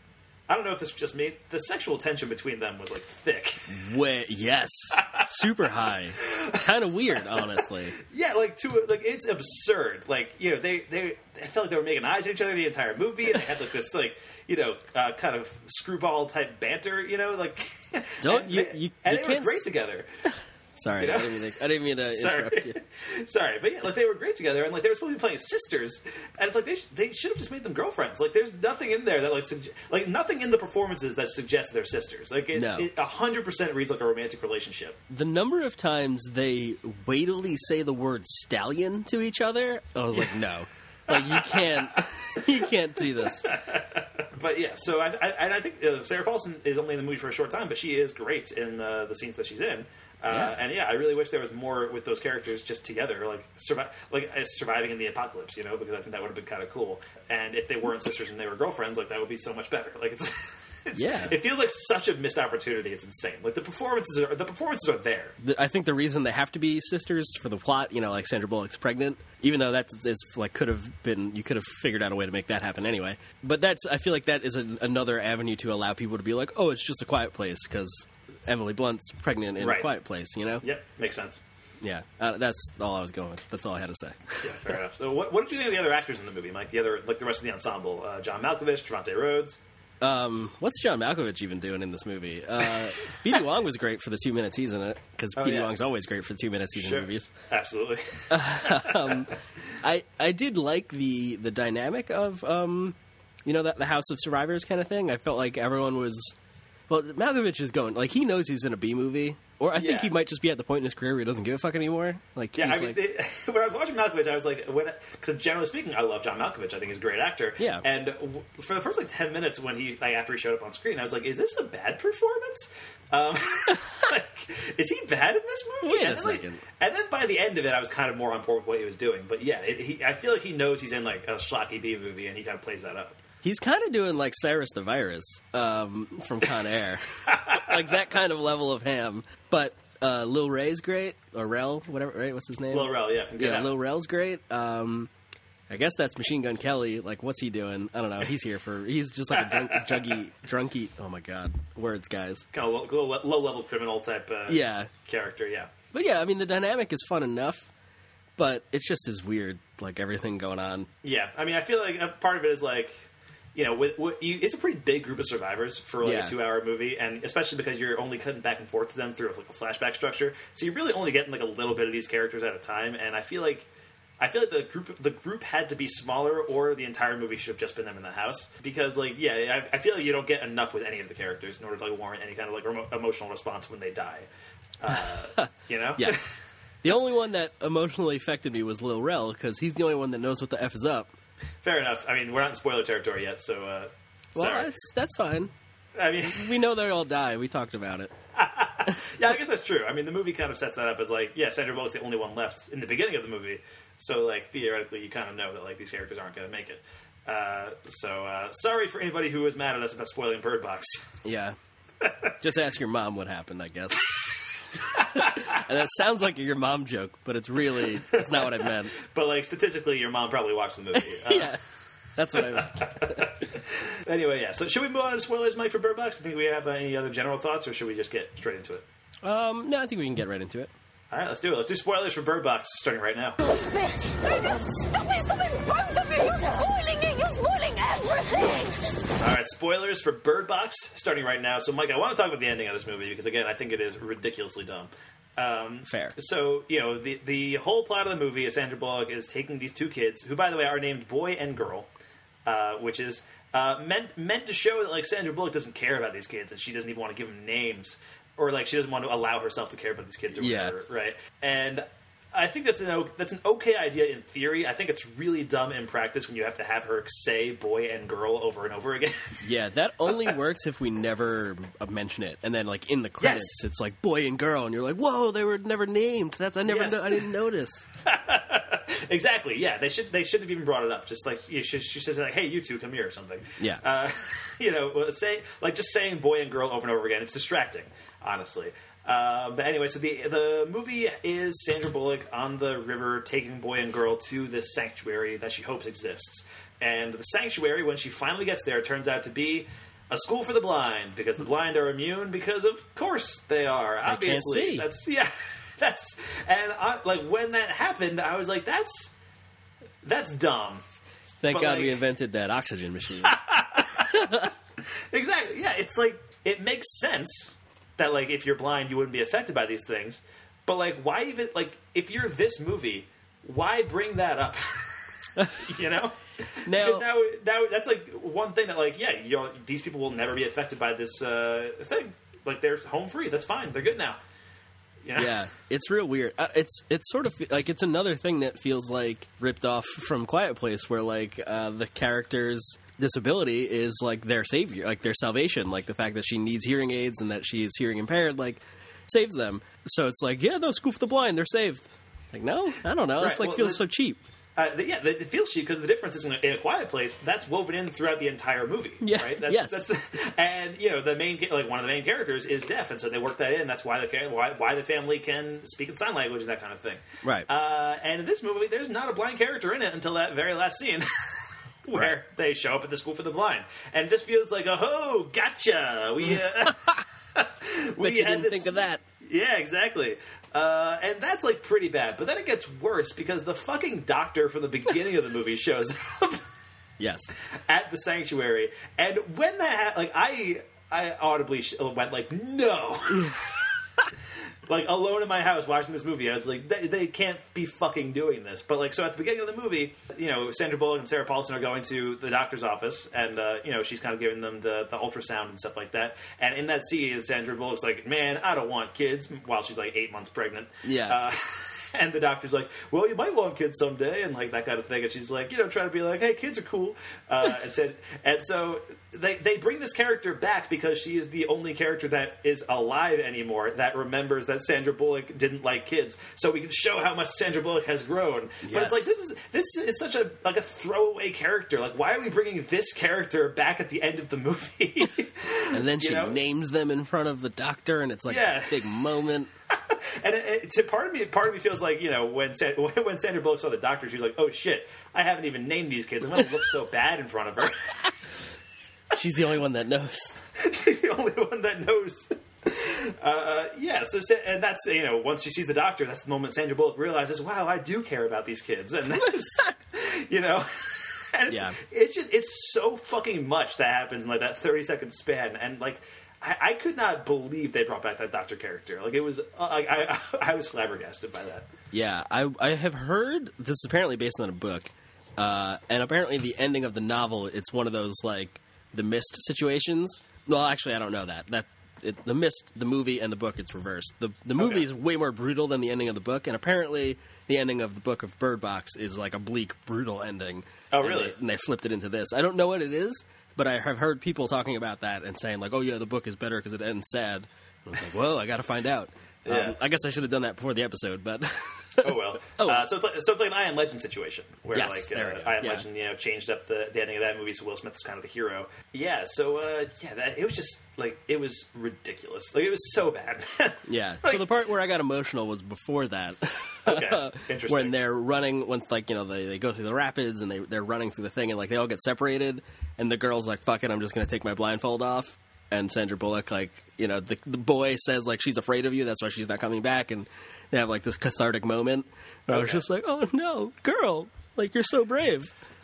I don't know if this was just me. The sexual tension between them was like thick. Way, yes, super high, kind of weird, honestly. Yeah, like to like it's absurd. Like you know, they they I felt like they were making eyes at each other the entire movie, and they had like this like you know uh, kind of screwball type banter. You know, like don't and you they, you, and you they can't were great together. Sorry, You know? I didn't mean to, I didn't mean to interrupt Sorry. you. Sorry, but yeah, like they were great together, and like they were supposed to be playing sisters, and it's like they sh- they should have just made them girlfriends. Like there's nothing in there that like sugge- like nothing in the performances that suggests they're sisters. Like it No. a hundred percent reads like a romantic relationship. The number of times they weightily say the word stallion to each other, I was like, no, like you can't, you can't do this. But yeah, so I, I and I think uh, Sarah Paulson is only in the movie for a short time, but she is great in uh, the scenes that she's in. Uh, Yeah. And yeah, I really wish there was more with those characters just together, like survive, like uh, surviving in the apocalypse, you know, because I think that would have been kind of cool. And if they weren't sisters and they were girlfriends, like that would be so much better. Like it's, it's Yeah. it feels like such a missed opportunity. It's insane. Like the performances are the performances are there. The- I think the reason they have to be sisters for the plot, you know, like Sandra Bullock's pregnant, even though that's is like could have been, you could have figured out a way to make that happen anyway. But that's, I feel like that is a, another avenue to allow people to be like, oh, it's just a quiet place because Emily Blunt's pregnant in Right. a quiet place, you know? Yep, makes sense. Yeah, uh, that's all I was going with. That's all I had to say. Yeah, fair enough. So what, what did you think of the other actors in the movie, Mike? The other, like the rest of the ensemble, uh, John Malkovich, Trevante Rhodes. Um, what's John Malkovich even doing in this movie? Uh, B D Wong was great for the two minutes he's in it because Oh, B D yeah. Wong's always great for the two minutes he's Sure. in movies. Absolutely. um, I I did like the the dynamic of um, you know, that the House of Survivors kind of thing. I felt like everyone was. Well, Malkovich is going like he knows he's in a B movie, or I think Yeah. he might just be at the point in his career where he doesn't give a fuck anymore. Like, Yeah, he's I mean, like, they, when I was watching Malkovich, I was like, because generally speaking, I love John Malkovich. I think he's a great actor. Yeah. And w- for the first like ten minutes when he, like, after he showed up on screen, I was like, is this a bad performance? Um, like, is he bad in this movie? Wait a and then, like, second. and then by the end of it, I was kind of more on board with what he was doing. But yeah, it, he, I feel like he knows he's in like a schlocky B movie, and he kind of plays that up. he's kind of doing like Cyrus the Virus um, from Con Air, like that kind of level of ham. But uh, Lil Ray's great, or Rel, whatever. Right? What's his name? Lil Rel, yeah, from Get yeah. Out. Lil Rel's great. Um, I guess that's Machine Gun Kelly. Like, what's he doing? I don't know. He's here for. He's just like a drunk, juggy, drunky. Oh my god, words, guys. Kind of low, low, low level criminal type. Uh, Yeah. Character, yeah. But yeah, I mean, the dynamic is fun enough, but it's just as weird, like everything going on. Yeah, I mean, I feel like a part of it is like, you know, with, with you, it's a pretty big group of survivors for like Yeah. a two-hour movie, and especially because you're only cutting back and forth to them through like a flashback structure, so you're really only getting like a little bit of these characters at a time. And I feel like, I feel like the group the group had to be smaller, or the entire movie should have just been them in the house. Because like, yeah, I, I feel like you don't get enough with any of the characters in order to like warrant any kind of like remo- emotional response when they die. Uh, you know? Yeah. The only one that emotionally affected me was Lil Rel, because he's the only one that knows what the F is up. Fair enough. I mean, we're not in spoiler territory yet, so uh, Well, sorry. that's, that's fine. I mean, we know they all die. We talked about it. Yeah, I guess that's true. I mean, the movie kind of sets that up as like, yeah, Sandra Bullock's the only one left in the beginning of the movie, so like theoretically, you kind of know that like these characters aren't going to make it. Uh, so uh, sorry for anybody who was mad at us about spoiling Bird Box. Yeah. Just ask your mom what happened, I guess. And that sounds like a your mom joke, but it's really, that's not what I meant. But like statistically, your mom probably watched the movie. Uh, Yeah. That's what I meant. Anyway, yeah. So should we move on to spoilers, Mike, for Bird Box? I think we have any other general thoughts, or should we just get straight into it? Um, no, I think we can get right into it. All right, let's do it. Let's do spoilers for Bird Box, starting right now. Stop it! Stop it! Both of you! You're spoiling it! You're spoiling everything! All right, spoilers for Bird Box, starting right now. So, Mike, I want to talk about the ending of this movie because, again, I think it is ridiculously dumb. Um, Fair. So, you know, the the whole plot of the movie is Sandra Bullock is taking these two kids, who, by the way, are named Boy and Girl, uh, which is uh, meant meant to show that, like, Sandra Bullock doesn't care about these kids and she doesn't even want to give them names, or, like, she doesn't want to allow herself to care about these kids or Yeah. whatever, right? And I think that's an o- that's an okay idea in theory. I think it's really dumb in practice when you have to have her say boy and girl over and over again. Yeah, that only works if we never uh, mention it, and then like in the credits, Yes. it's like boy and girl, and you're like, "Whoa, they were never named." That's I never, Yes. no, I didn't notice. Exactly. Yeah, they should they shouldn't have even brought it up. Just like you should, she should say like, "Hey, you two, come here" or something. Yeah. Uh, you know, saying like just saying boy and girl over and over again. It's distracting, honestly. Uh, but anyway, so the the movie is Sandra Bullock on the river taking boy and girl to this sanctuary that she hopes exists. And the sanctuary, when she finally gets there, turns out to be A school for the blind, because the blind are immune, because of course they are. They Obviously. can't see. That's, yeah. That's, and I, like, when that happened, I was like, that's, that's dumb. Thank But, God like- we invented that oxygen machine. Exactly. Yeah, it's like, it makes sense that, like, if you're blind, you wouldn't be affected by these things. But, like, why even, like, if you're this movie, why bring that up? You know? Now, Because now, now that's like one thing that, like, yeah, you know, these people will never be affected by this uh, thing. Like, they're home free. That's fine. They're good now. You know? yeah, it's real weird. Uh, It's it's sort of like it's another thing that feels like ripped off from Quiet Place, where like uh, the character's disability is like their savior, like their salvation, like the fact that she needs hearing aids and that she is hearing impaired, like saves them. So it's like, yeah, no, School for the Blind, they're saved. Like, no, I don't know. Right, It's like well, feels the- so cheap. Uh, the, yeah, it feels cheap because the difference is in a, in a Quiet Place that's woven in throughout the entire movie. Yeah, right. That's, yes. That's, and you know the main ca- like one of the main characters is deaf, and so they work that in. That's why the ca- why, why the family can speak in sign language and that kind of thing. Right. Uh, and in this movie, there's not a blind character in it until that very last scene. Where Right. they show up at the School for the Blind, and it just feels like, oh, gotcha. We uh, we Bet you had didn't this- think of that. Yeah, exactly. Uh, and that's, like, pretty bad. But then it gets worse because the fucking doctor from the beginning of the movie shows up Yes. at the sanctuary. And when that, ha- like, I I audibly sh- went, like, no. Like, alone in my house watching this movie, I was like, they, they can't be fucking doing this. But, like, so at the beginning of the movie, you know, Sandra Bullock and Sarah Paulson are going to the doctor's office, and, uh, you know, she's kind of giving them the, the ultrasound and stuff like that. And in that scene, Sandra Bullock's like, man, I don't want kids, while she's, like, eight months pregnant. Yeah. Uh, and the doctor's like, well, you might want kids someday, and, like, that kind of thing. And she's like, you know, trying to be like, hey, kids are cool. Uh, and, said, and so they, they bring this character back because she is the only character that is alive anymore that remembers that Sandra Bullock didn't like kids. So we can show how much Sandra Bullock has grown. But Yes. it's like, this is this is such a like a throwaway character. Like, why are we bringing this character back at the end of the movie? And then You she know? names them in front of the doctor, and it's like Yeah. a big moment. And it, it, to part of me, part of me feels like, you know, when San, when Sandra Bullock saw the doctor, she was like, "Oh shit, I haven't even named these kids. I'm going to look so bad in front of her." She's the only one that knows. She's the only one that knows. Uh, yeah, so Sa- and that's, you know, once she sees the doctor, that's the moment Sandra Bullock realizes, "Wow, I do care about these kids," and that's, you know. And it's, Yeah. it's just it's so fucking much that happens in like that thirty second span, and like. I, I could not believe they brought back that doctor character. Like, it was, uh, like I, I was flabbergasted by that. Yeah, I I have heard this is apparently based on a book, uh, and apparently the ending of the novel, it's one of those like the Mist situations. Well, actually, I don't know that that it, the Mist, the movie and the book, it's reversed. the The movie Okay. is way more brutal than the ending of the book, and apparently the ending of the book of Bird Box is like a bleak, brutal ending. Oh, And really? they- and they flipped it into this. I don't know what it is, but I have heard people talking about that and saying like, "Oh yeah, the book is better because it ends sad." And I was like, "Whoa, I got to find out." Yeah. Um, I guess I should have done that before the episode, but Oh well. Oh, well. Uh, so it's like so it's like an I Am Legend situation where Yes, like there we uh, go. I Am Yeah. Legend, you know, changed up the, the ending of that movie, so Will Smith was kind of the hero. Yeah. So uh, yeah, that, it was just like it was ridiculous. Like, it was so bad. Yeah. Like- so the part where I got emotional was before that. Okay, interesting. When they're running, once like you know they, they go through the rapids and they they're running through the thing and like they all get separated and the girl's like, "Fuck it, I'm just gonna take my blindfold off." And Sandra Bullock, like you know, the the boy says like she's afraid of you, that's why she's not coming back, and they have like this cathartic moment. And I was Okay. just like, "Oh no, girl, like you're so brave."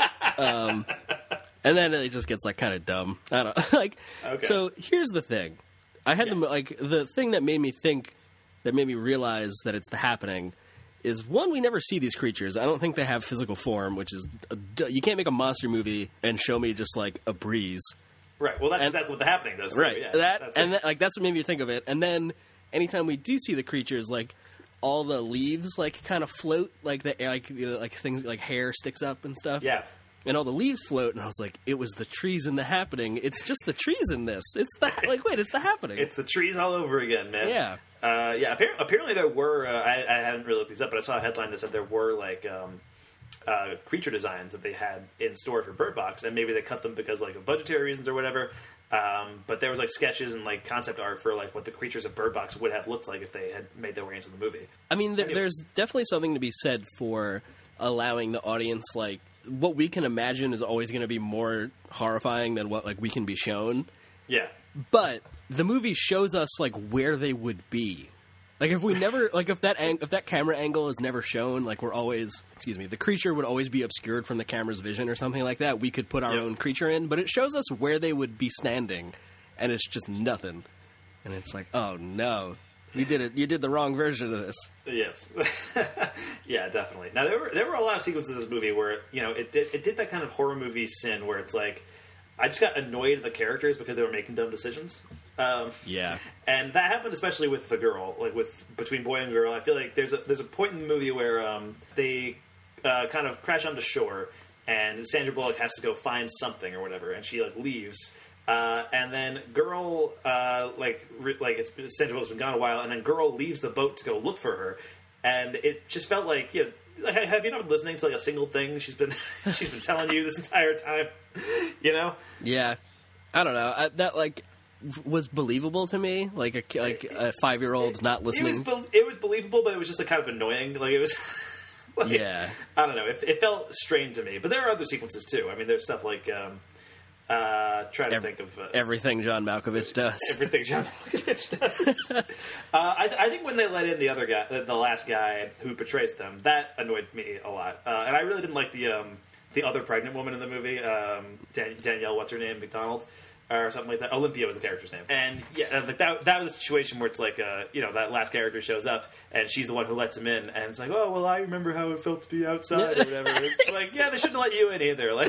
um, and then it just gets like kind of dumb. I don't like. Okay. So here's the thing. I had the like the thing that made me think, that made me realize that it's the happening, is one, we never see these creatures. I don't think they have physical form, which is a, d- you can't make a monster movie and show me just like a breeze, Right. Well, that's And- exactly what the happening does. too, right? Yeah, that that's and it. that, like that's what made me think of it. And then anytime we do see the creatures, like all the leaves like kind of float, like the like you know, like things like hair sticks up and stuff. Yeah. And all the leaves float, and I was like, it was the trees in the happening. It's just the trees in this. It's the like, wait, it's the happening. It's the trees all over again, man. Yeah. Uh, yeah. Apparently, apparently there were. Uh, I, I haven't really looked these up, but I saw a headline that said there were like um, uh, creature designs that they had in store for Bird Box, and maybe they cut them because like of budgetary reasons or whatever. Um, but there was like sketches and like concept art for like what the creatures of Bird Box would have looked like if they had made their way into the movie. I mean, there, Anyway. there's definitely something to be said for allowing the audience, like, what we can imagine is always going to be more horrifying than what, like, we can be shown. Yeah. But the movie shows us, like, where they would be. Like, if we never, like, if that ang- if that camera angle is never shown, like, we're always, excuse me, the creature would always be obscured from the camera's vision or something like that, we could put our Yep. own creature in, but it shows us where they would be standing, and it's just nothing. And it's like, oh, no. You did it. You did the wrong version of this. Yes. Yeah, definitely. Now, there were there were a lot of sequences in this movie where, you know, it did, it did that kind of horror movie sin where it's like, I just got annoyed at the characters because they were making dumb decisions. Um, Yeah. and that happened especially with the girl, like with between boy and girl. I feel like there's a there's a point in the movie where um, they uh, kind of crash onto shore, and Sandra Bullock has to go find something or whatever, and she like leaves. Uh, and then girl, uh, like, re- like it's Sandra Bullock's been gone a while, and then girl leaves the boat to go look for her, and it just felt like, you know, like, have you not been listening to like a single thing she's been she's been telling you this entire time, you know? Yeah. I don't know. I, that, like, was believable to me. Like a, ki- like a five-year-old not It was listening. be- it was believable, but it was just like kind of annoying. Like it was, like, Yeah. I don't know. It, it felt strained to me, but there are other sequences too. I mean, there's stuff like. Um, Uh, trying to Every- think of uh, Everything John Malkovich does. everything John Malkovich does. uh, I, I think when they let in the other guy, the, the last guy who betrays them, that annoyed me a lot. Uh, and I really didn't like the um, the other pregnant woman in the movie, um, Dan- Danielle, what's her name, McDonald, or something like that. Olympia was the character's name. And yeah, like that that was a situation where it's like, uh, you know, that last character shows up and she's the one who lets him in, and it's like, oh well, I remember how it felt to be outside or whatever. It's like, yeah, they shouldn't let you in either. Like.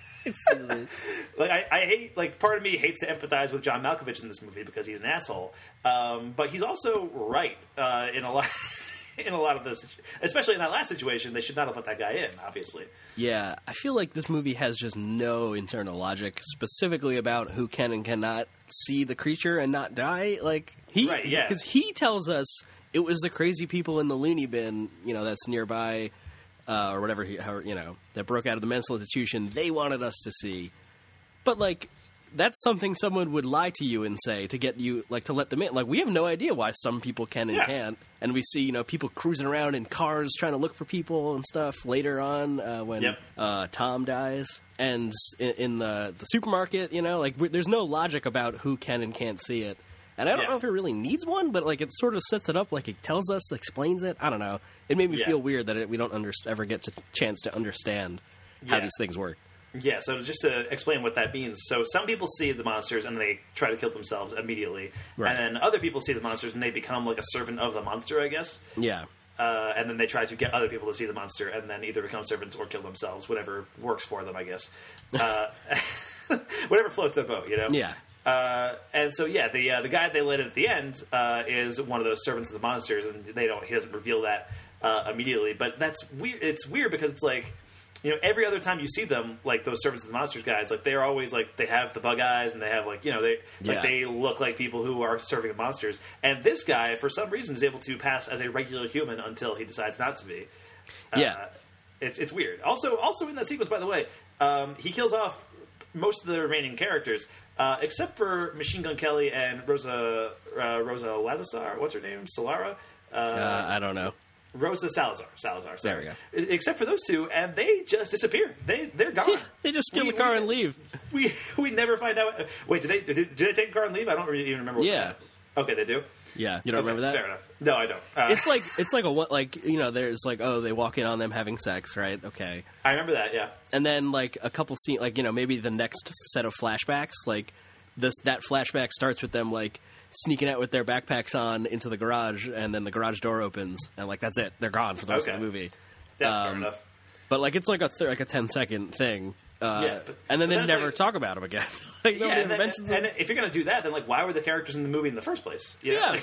Like I, I hate, like part of me hates to empathize with John Malkovich in this movie because he's an asshole, um, but he's also right uh, in a lot, in a lot of this, especially in that last situation. They should not have let that guy in, obviously. Yeah, I feel like this movie has just no internal logic, specifically about who can and cannot see the creature and not die. Like he, Right, yeah. because he tells us it was the crazy people in the loony bin, you know, that's nearby. Uh, or whatever, he, how, you know, that broke out of the mental institution, they wanted us to see. But, like, that's something someone would lie to you and say to get you, like, to let them in. Like, we have no idea why some people can and Yeah. can't. And we see, you know, people cruising around in cars trying to look for people and stuff later on uh, when Yep. uh, Tom dies. And in, in the, the supermarket, you know, like, we, there's no logic about who can and can't see it. And I don't Yeah. know if it really needs one, but, like, it sort of sets it up, like, it tells us, explains it. I don't know. It made me Yeah. feel weird that it, we don't under, ever get to chance to understand how Yeah. these things work. Yeah, so just to explain what that means. So some people see the monsters and they try to kill themselves immediately. Right. And then other people see the monsters and they become like a servant of the monster, I guess. Yeah. Uh, and then they try to get other people to see the monster and then either become servants or kill themselves, whatever works for them, I guess. Uh, whatever floats their boat, you know? Yeah. Uh, and so, yeah, the uh, the guy they let in at the end uh, is one of those servants of the monsters, and they don't. He doesn't reveal that uh, immediately. But that's weird. It's weird because it's like, you know, every other time you see them, like those servants of the monsters guys, like they're always like they have the bug eyes and they have like you know they like Yeah. they look like people who are serving the monsters. And this guy, for some reason, is able to pass as a regular human until he decides not to be. Uh, Yeah. it's it's weird. Also, also in that sequence, by the way, um, he kills off most of the remaining characters. Uh, except for Machine Gun Kelly and Rosa uh, Rosa Lazar, what's her name? Solara? Uh, Uh, I don't know. Rosa Salazar. Salazar. Sorry. There we go. Except for those two, and they just disappear. They they're gone. They just steal We- the car we- and leave. We we never find out. Wait, did they did, did they take the car and leave? I don't really even remember. What Yeah. happened. Okay, they do. Yeah, you don't Okay, remember that? Fair enough. No, I don't. Uh, It's like it's like a what like you know there's like oh they walk in on them having sex, right? Okay. I remember that. Yeah. And then like a couple scene like you know maybe the next set of flashbacks like this that flashback starts with them like sneaking out with their backpacks on into the garage, and then the garage door opens and like that's it, they're gone for the rest Okay. of the movie. Yeah. fair Um, enough. But like it's like a th- like a ten second thing. Uh, Yeah, but- and then but they that's never like- talk about them again. like Yeah, nobody and, ever then, mentions them. and if you're going to do that, then like, why were the characters in the movie in the first place? You know? Yeah.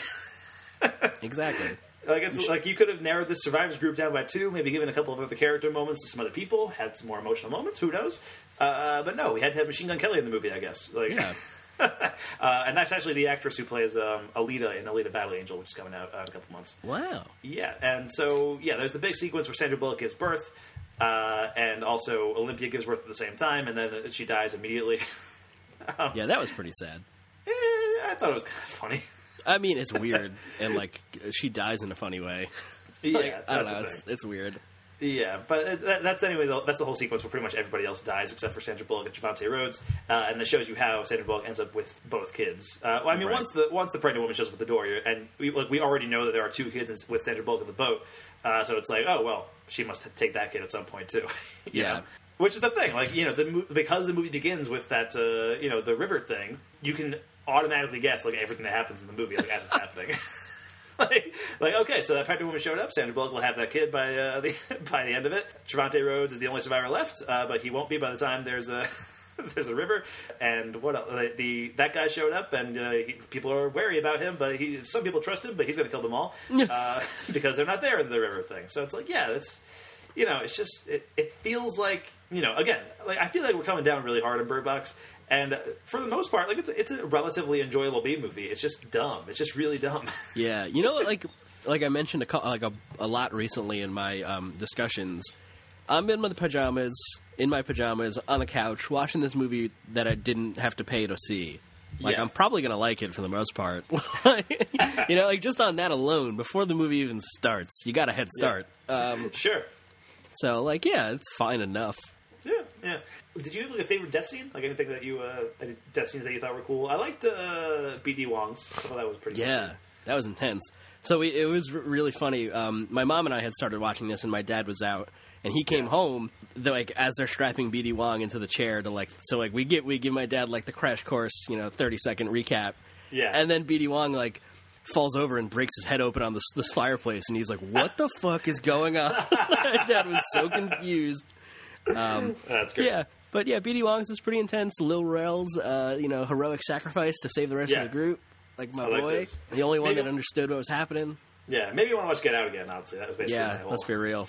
Like, Exactly. Like it's like you could have narrowed this survivors group down by two, maybe given a couple of other character moments to some other people, had some more emotional moments. Who knows? Uh, but no, we had to have Machine Gun Kelly in the movie, I guess. Like, Yeah. uh, and that's actually the actress who plays um, Alita in Alita Battle Angel, which is coming out uh, in a couple months. Wow. Yeah, and so yeah, there's the big sequence where Sandra Bullock gives birth, uh, and also Olympia gives birth at the same time, and then she dies immediately. um, Yeah, that was pretty sad. eh, I thought it was kind of funny. I mean, it's weird, and like she dies in a funny way. Yeah, Like, I don't that's know. the It's, thing. it's weird. Yeah, but that, that's anyway. That's the whole sequence where pretty much everybody else dies except for Sandra Bullock and Javante Rhodes, uh, and it shows you how Sandra Bullock ends up with both kids. Uh, well, I mean, Right. once the once the pregnant woman shows up at the door, you're- and we, like, we already know that there are two kids in- with Sandra Bullock in the boat, uh, so it's like, oh well, she must take that kid at some point too. you Yeah. know? Which is the thing, like you know, the mo- because the movie begins with that, uh, you know, the river thing, you can automatically guess like everything that happens in the movie like as it's happening. Like, like, okay, so that pregnant woman showed up. Sandra Bullock will have that kid by uh, the by the end of it. Trevante Rhodes is the only survivor left, uh, but he won't be by the time there's a there's a river. And what else? The, the that guy showed up, and uh, he, people are wary about him. But he, some people trust him, but he's going to kill them all uh, because they're not there in the river thing. So it's like, yeah, that's you know, it's just it, it feels like you know, again, like I feel like we're coming down really hard on Bird Box. And uh, for the most part, like it's a, it's a relatively enjoyable B movie. It's just dumb. It's just really dumb. Yeah, you know, like like I mentioned a, cou- like a, a lot recently in my um, discussions. I'm in my pajamas, in my pajamas, on the couch, watching this movie that I didn't have to pay to see. Like, Yeah. I'm probably going to like it for the most part. You know, like, just on that alone, before the movie even starts, you got a head start. Um, Sure. so, like, yeah, it's fine enough. Yeah, yeah. Did you have like a favorite death scene? Like anything that you, uh, any death scenes that you thought were cool? I liked uh, B D Wong's. I thought that was pretty. Yeah, good. that was intense. So we, it was r- really funny. Um, my mom and I had started watching this, and my dad was out, and he came home. The, like as they're strapping B D Wong into the chair to like, so like we get we give my dad like the crash course, you know, thirty second recap. Yeah. And then B D Wong like falls over and breaks his head open on this this fireplace, and he's like, "What the fuck is going on?" My dad was so confused. Um, That's great. Yeah, but yeah, B D Wong's is pretty intense. Lil Rel's, uh, you know, heroic sacrifice to save the rest Yeah. of the group. Like my I liked boy, his. the only one Maybe- that understood what was happening. Yeah, maybe you want to watch Get Out again. Honestly, that was basically my Yeah, whole. let's be real.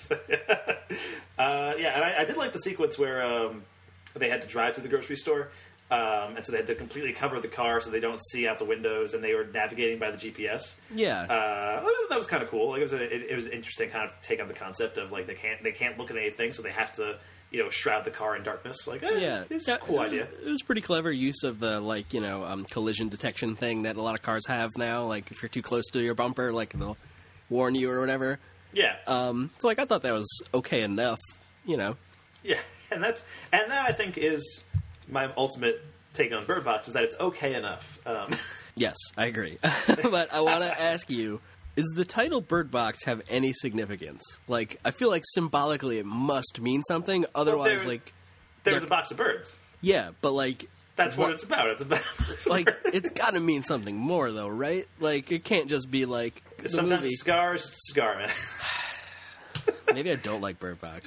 Uh, yeah, and I, I did like the sequence where um, they had to drive to the grocery store, um, and so they had to completely cover the car so they don't see out the windows, and they were navigating by the G P S. Yeah. Uh, well, that was kind of cool. Like it was, a, it, it was an interesting kind of take on the concept of like they can't they can't look at anything, so they have to you know shroud the car in darkness. Like, eh, Yeah, it's Yeah, a cool it was- idea. It was pretty clever use of the like you know um, collision detection thing that a lot of cars have now. Like if you're too close to your bumper, like they'll warn you or whatever. Yeah. Um, so like I thought that was okay enough. You know. Yeah, and that's and that I think is my ultimate take on Bird Box is that it's okay enough. Um, Yes, I agree. But I want to ask you: is the title Bird Box have any significance? Like, I feel like symbolically it must mean something. Otherwise, there- like, there's they're- a box of birds. yeah, but like. That's what, it's about. It's about like it's got to mean something more, though, right? Like it can't just be like the sometimes movie. cigars, it's a cigar, man. Maybe I don't like Bird Box.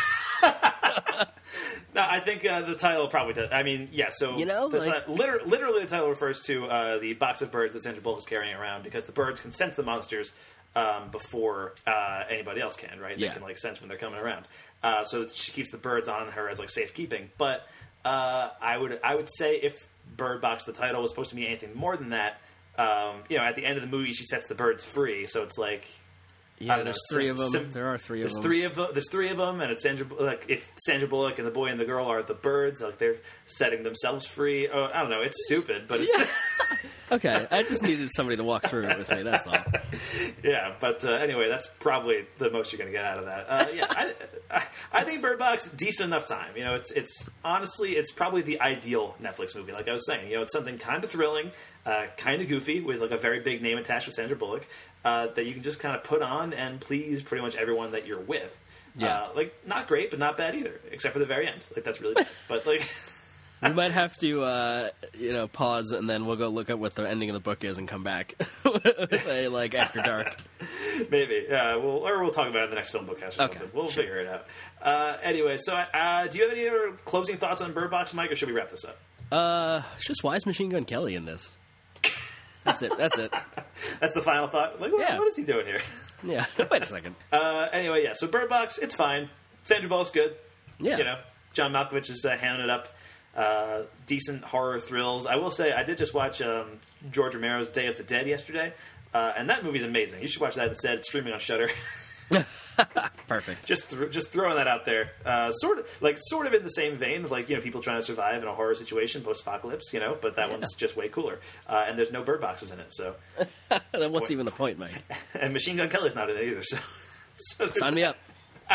No, I think uh, the title probably does. I mean, yeah. So You know, the like- ti- liter- literally, the title refers to uh, the box of birds that Sandra Bullock is carrying around because the birds can sense the monsters um, before uh, anybody else can. Right? Yeah. They can like sense when they're coming around. Uh, so she keeps the birds on her as like safekeeping. But uh, I would I would say if Bird Box, the title, was supposed to mean anything more than that, um, you know, at the end of the movie, she sets the birds free. So it's like. I Yeah, don't there's know, three sim- of them. sim- there are three of There's them. three of them. There's three of them, and it's Sandra. Like if Sandra Bullock and the boy and the girl are the birds, like they're setting themselves free. Oh, I don't know. It's stupid, but it's Okay, I just needed somebody to walk through it with me. That's all. yeah. But uh, anyway, that's probably the most you're going to get out of that. Uh, yeah, I, I, I think Bird Box decent enough time. You know, it's it's honestly it's probably the ideal Netflix movie. Like I was saying, you know, it's something kind of thrilling, uh, kind of goofy with like a very big name attached with Sandra Bullock uh, that you can just kind of put on and please pretty much everyone that you're with. Yeah. Uh, like not great, but not bad either, except for the very end. Like that's really bad. But like. We might have to, uh, you know, pause and then we'll go look at what the ending of the book is and come back, like after dark. Maybe, yeah. We'll, or we'll talk about it in the next film bookcast or Okay, something. We'll sure. figure it out. Uh, anyway, so uh, do you have any other closing thoughts on Bird Box, Mike, or should we wrap this up? Uh, it's just why is Machine Gun Kelly in this? That's it. That's it. That's the final thought. Like, what, Yeah. what is he doing here? Yeah. Wait a second. Uh, anyway, yeah. So Bird Box, it's fine. Sandra Bullock's good. Yeah. You know, John Malkovich is uh, hamming it up. Uh, decent horror thrills. I will say, I did just watch um, George Romero's Day of the Dead yesterday, uh, and that movie's amazing. You should watch that instead. It's streaming on Shudder. Perfect. Just th- just throwing that out there. Uh, sort of like sort of in the same vein of like you know people trying to survive in a horror situation post apocalypse. You know, but that one's just way cooler. Uh, and there's no bird boxes in it. So Then what's even the point, Mike? and Machine Gun Kelly's not in it either. So, so there's Sign me up.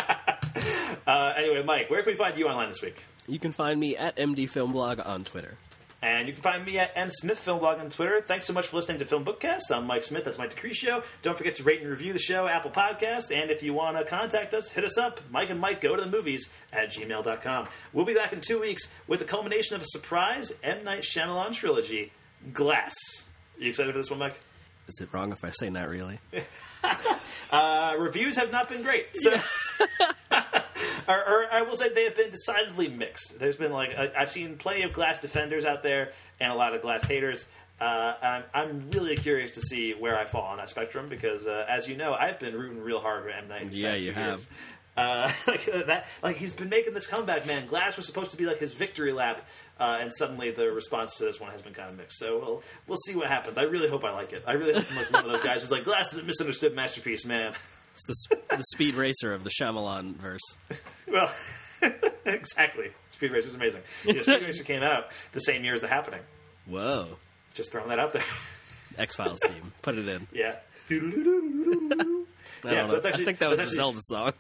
uh, anyway, Mike, where can we find you online this week? You can find me at M D Film Blog on Twitter. And you can find me at M Smith Film Blog on Twitter. Thanks so much for listening to Film Bookcast. I'm Mike Smith. That's Mike Decrecio. Don't forget to rate and review the show, Apple Podcasts. And if you want to contact us, hit us up. Mike and Mike go to the movies at gmail dot com. We'll be back in two weeks with the culmination of a surprise M. Night Shyamalan trilogy, Glass. Are you excited for this one, Mike? Is it wrong if I say not really? uh, reviews have not been great. So. Or, or I will say they have been decidedly mixed. There's been like I, I've seen plenty of Glass defenders out there and a lot of Glass haters. Uh, I'm, I'm really curious to see where I fall on that spectrum because, uh, as you know, I've been rooting real hard for M. Night. Yeah, you have. Uh, like that, like he's been making this comeback, man. Glass was supposed to be like his victory lap, uh, and suddenly the response to this one has been kind of mixed. So we'll we'll see what happens. I really hope I like it. I really hope I'm like one of those guys who's like, Glass is a misunderstood masterpiece, man. It's the, the Speed Racer of the Shyamalan verse. Well, exactly. Speed Racer is amazing. Yeah, Speed Racer came out the same year as The Happening. Whoa. Just throwing that out there. X-Files theme. Put it in. Yeah. I, yeah, so it's actually, I think that was actually, the Zelda song.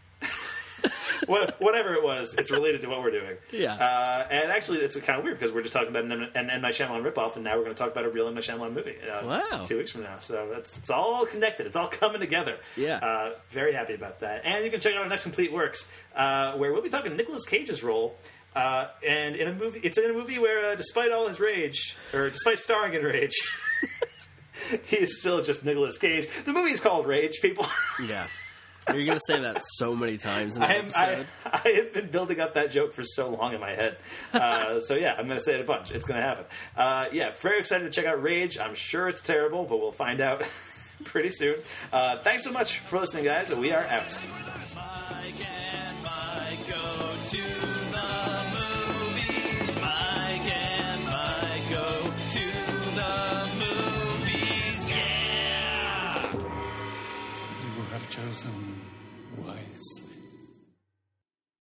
what, whatever it was, it's related to what we're doing. Yeah. Uh, and actually, it's kind of weird because we're just talking about an, an M. Night Shyamalan ripoff, and now we're going to talk about a real M. Night Shyamalan movie. Uh, wow. Two weeks from now. So that's it's all connected. It's all coming together. Yeah. Uh, very happy about that. And you can check out our next Complete Works, uh, where we'll be talking Nicolas Cage's role. Uh, and in a movie, it's in a movie where, uh, despite all his rage, or despite starring in rage, he is still just Nicolas Cage. The movie is called Rage, people. Yeah. You're going to say that so many times in the I am, episode. I, I have been building up that joke for so long in my head. Uh, so, yeah, I'm going to say it a bunch. It's going to happen. Uh, yeah, very excited to check out Rage. I'm sure it's terrible, but we'll find out pretty soon. Uh, thanks so much for listening, guys. We are out.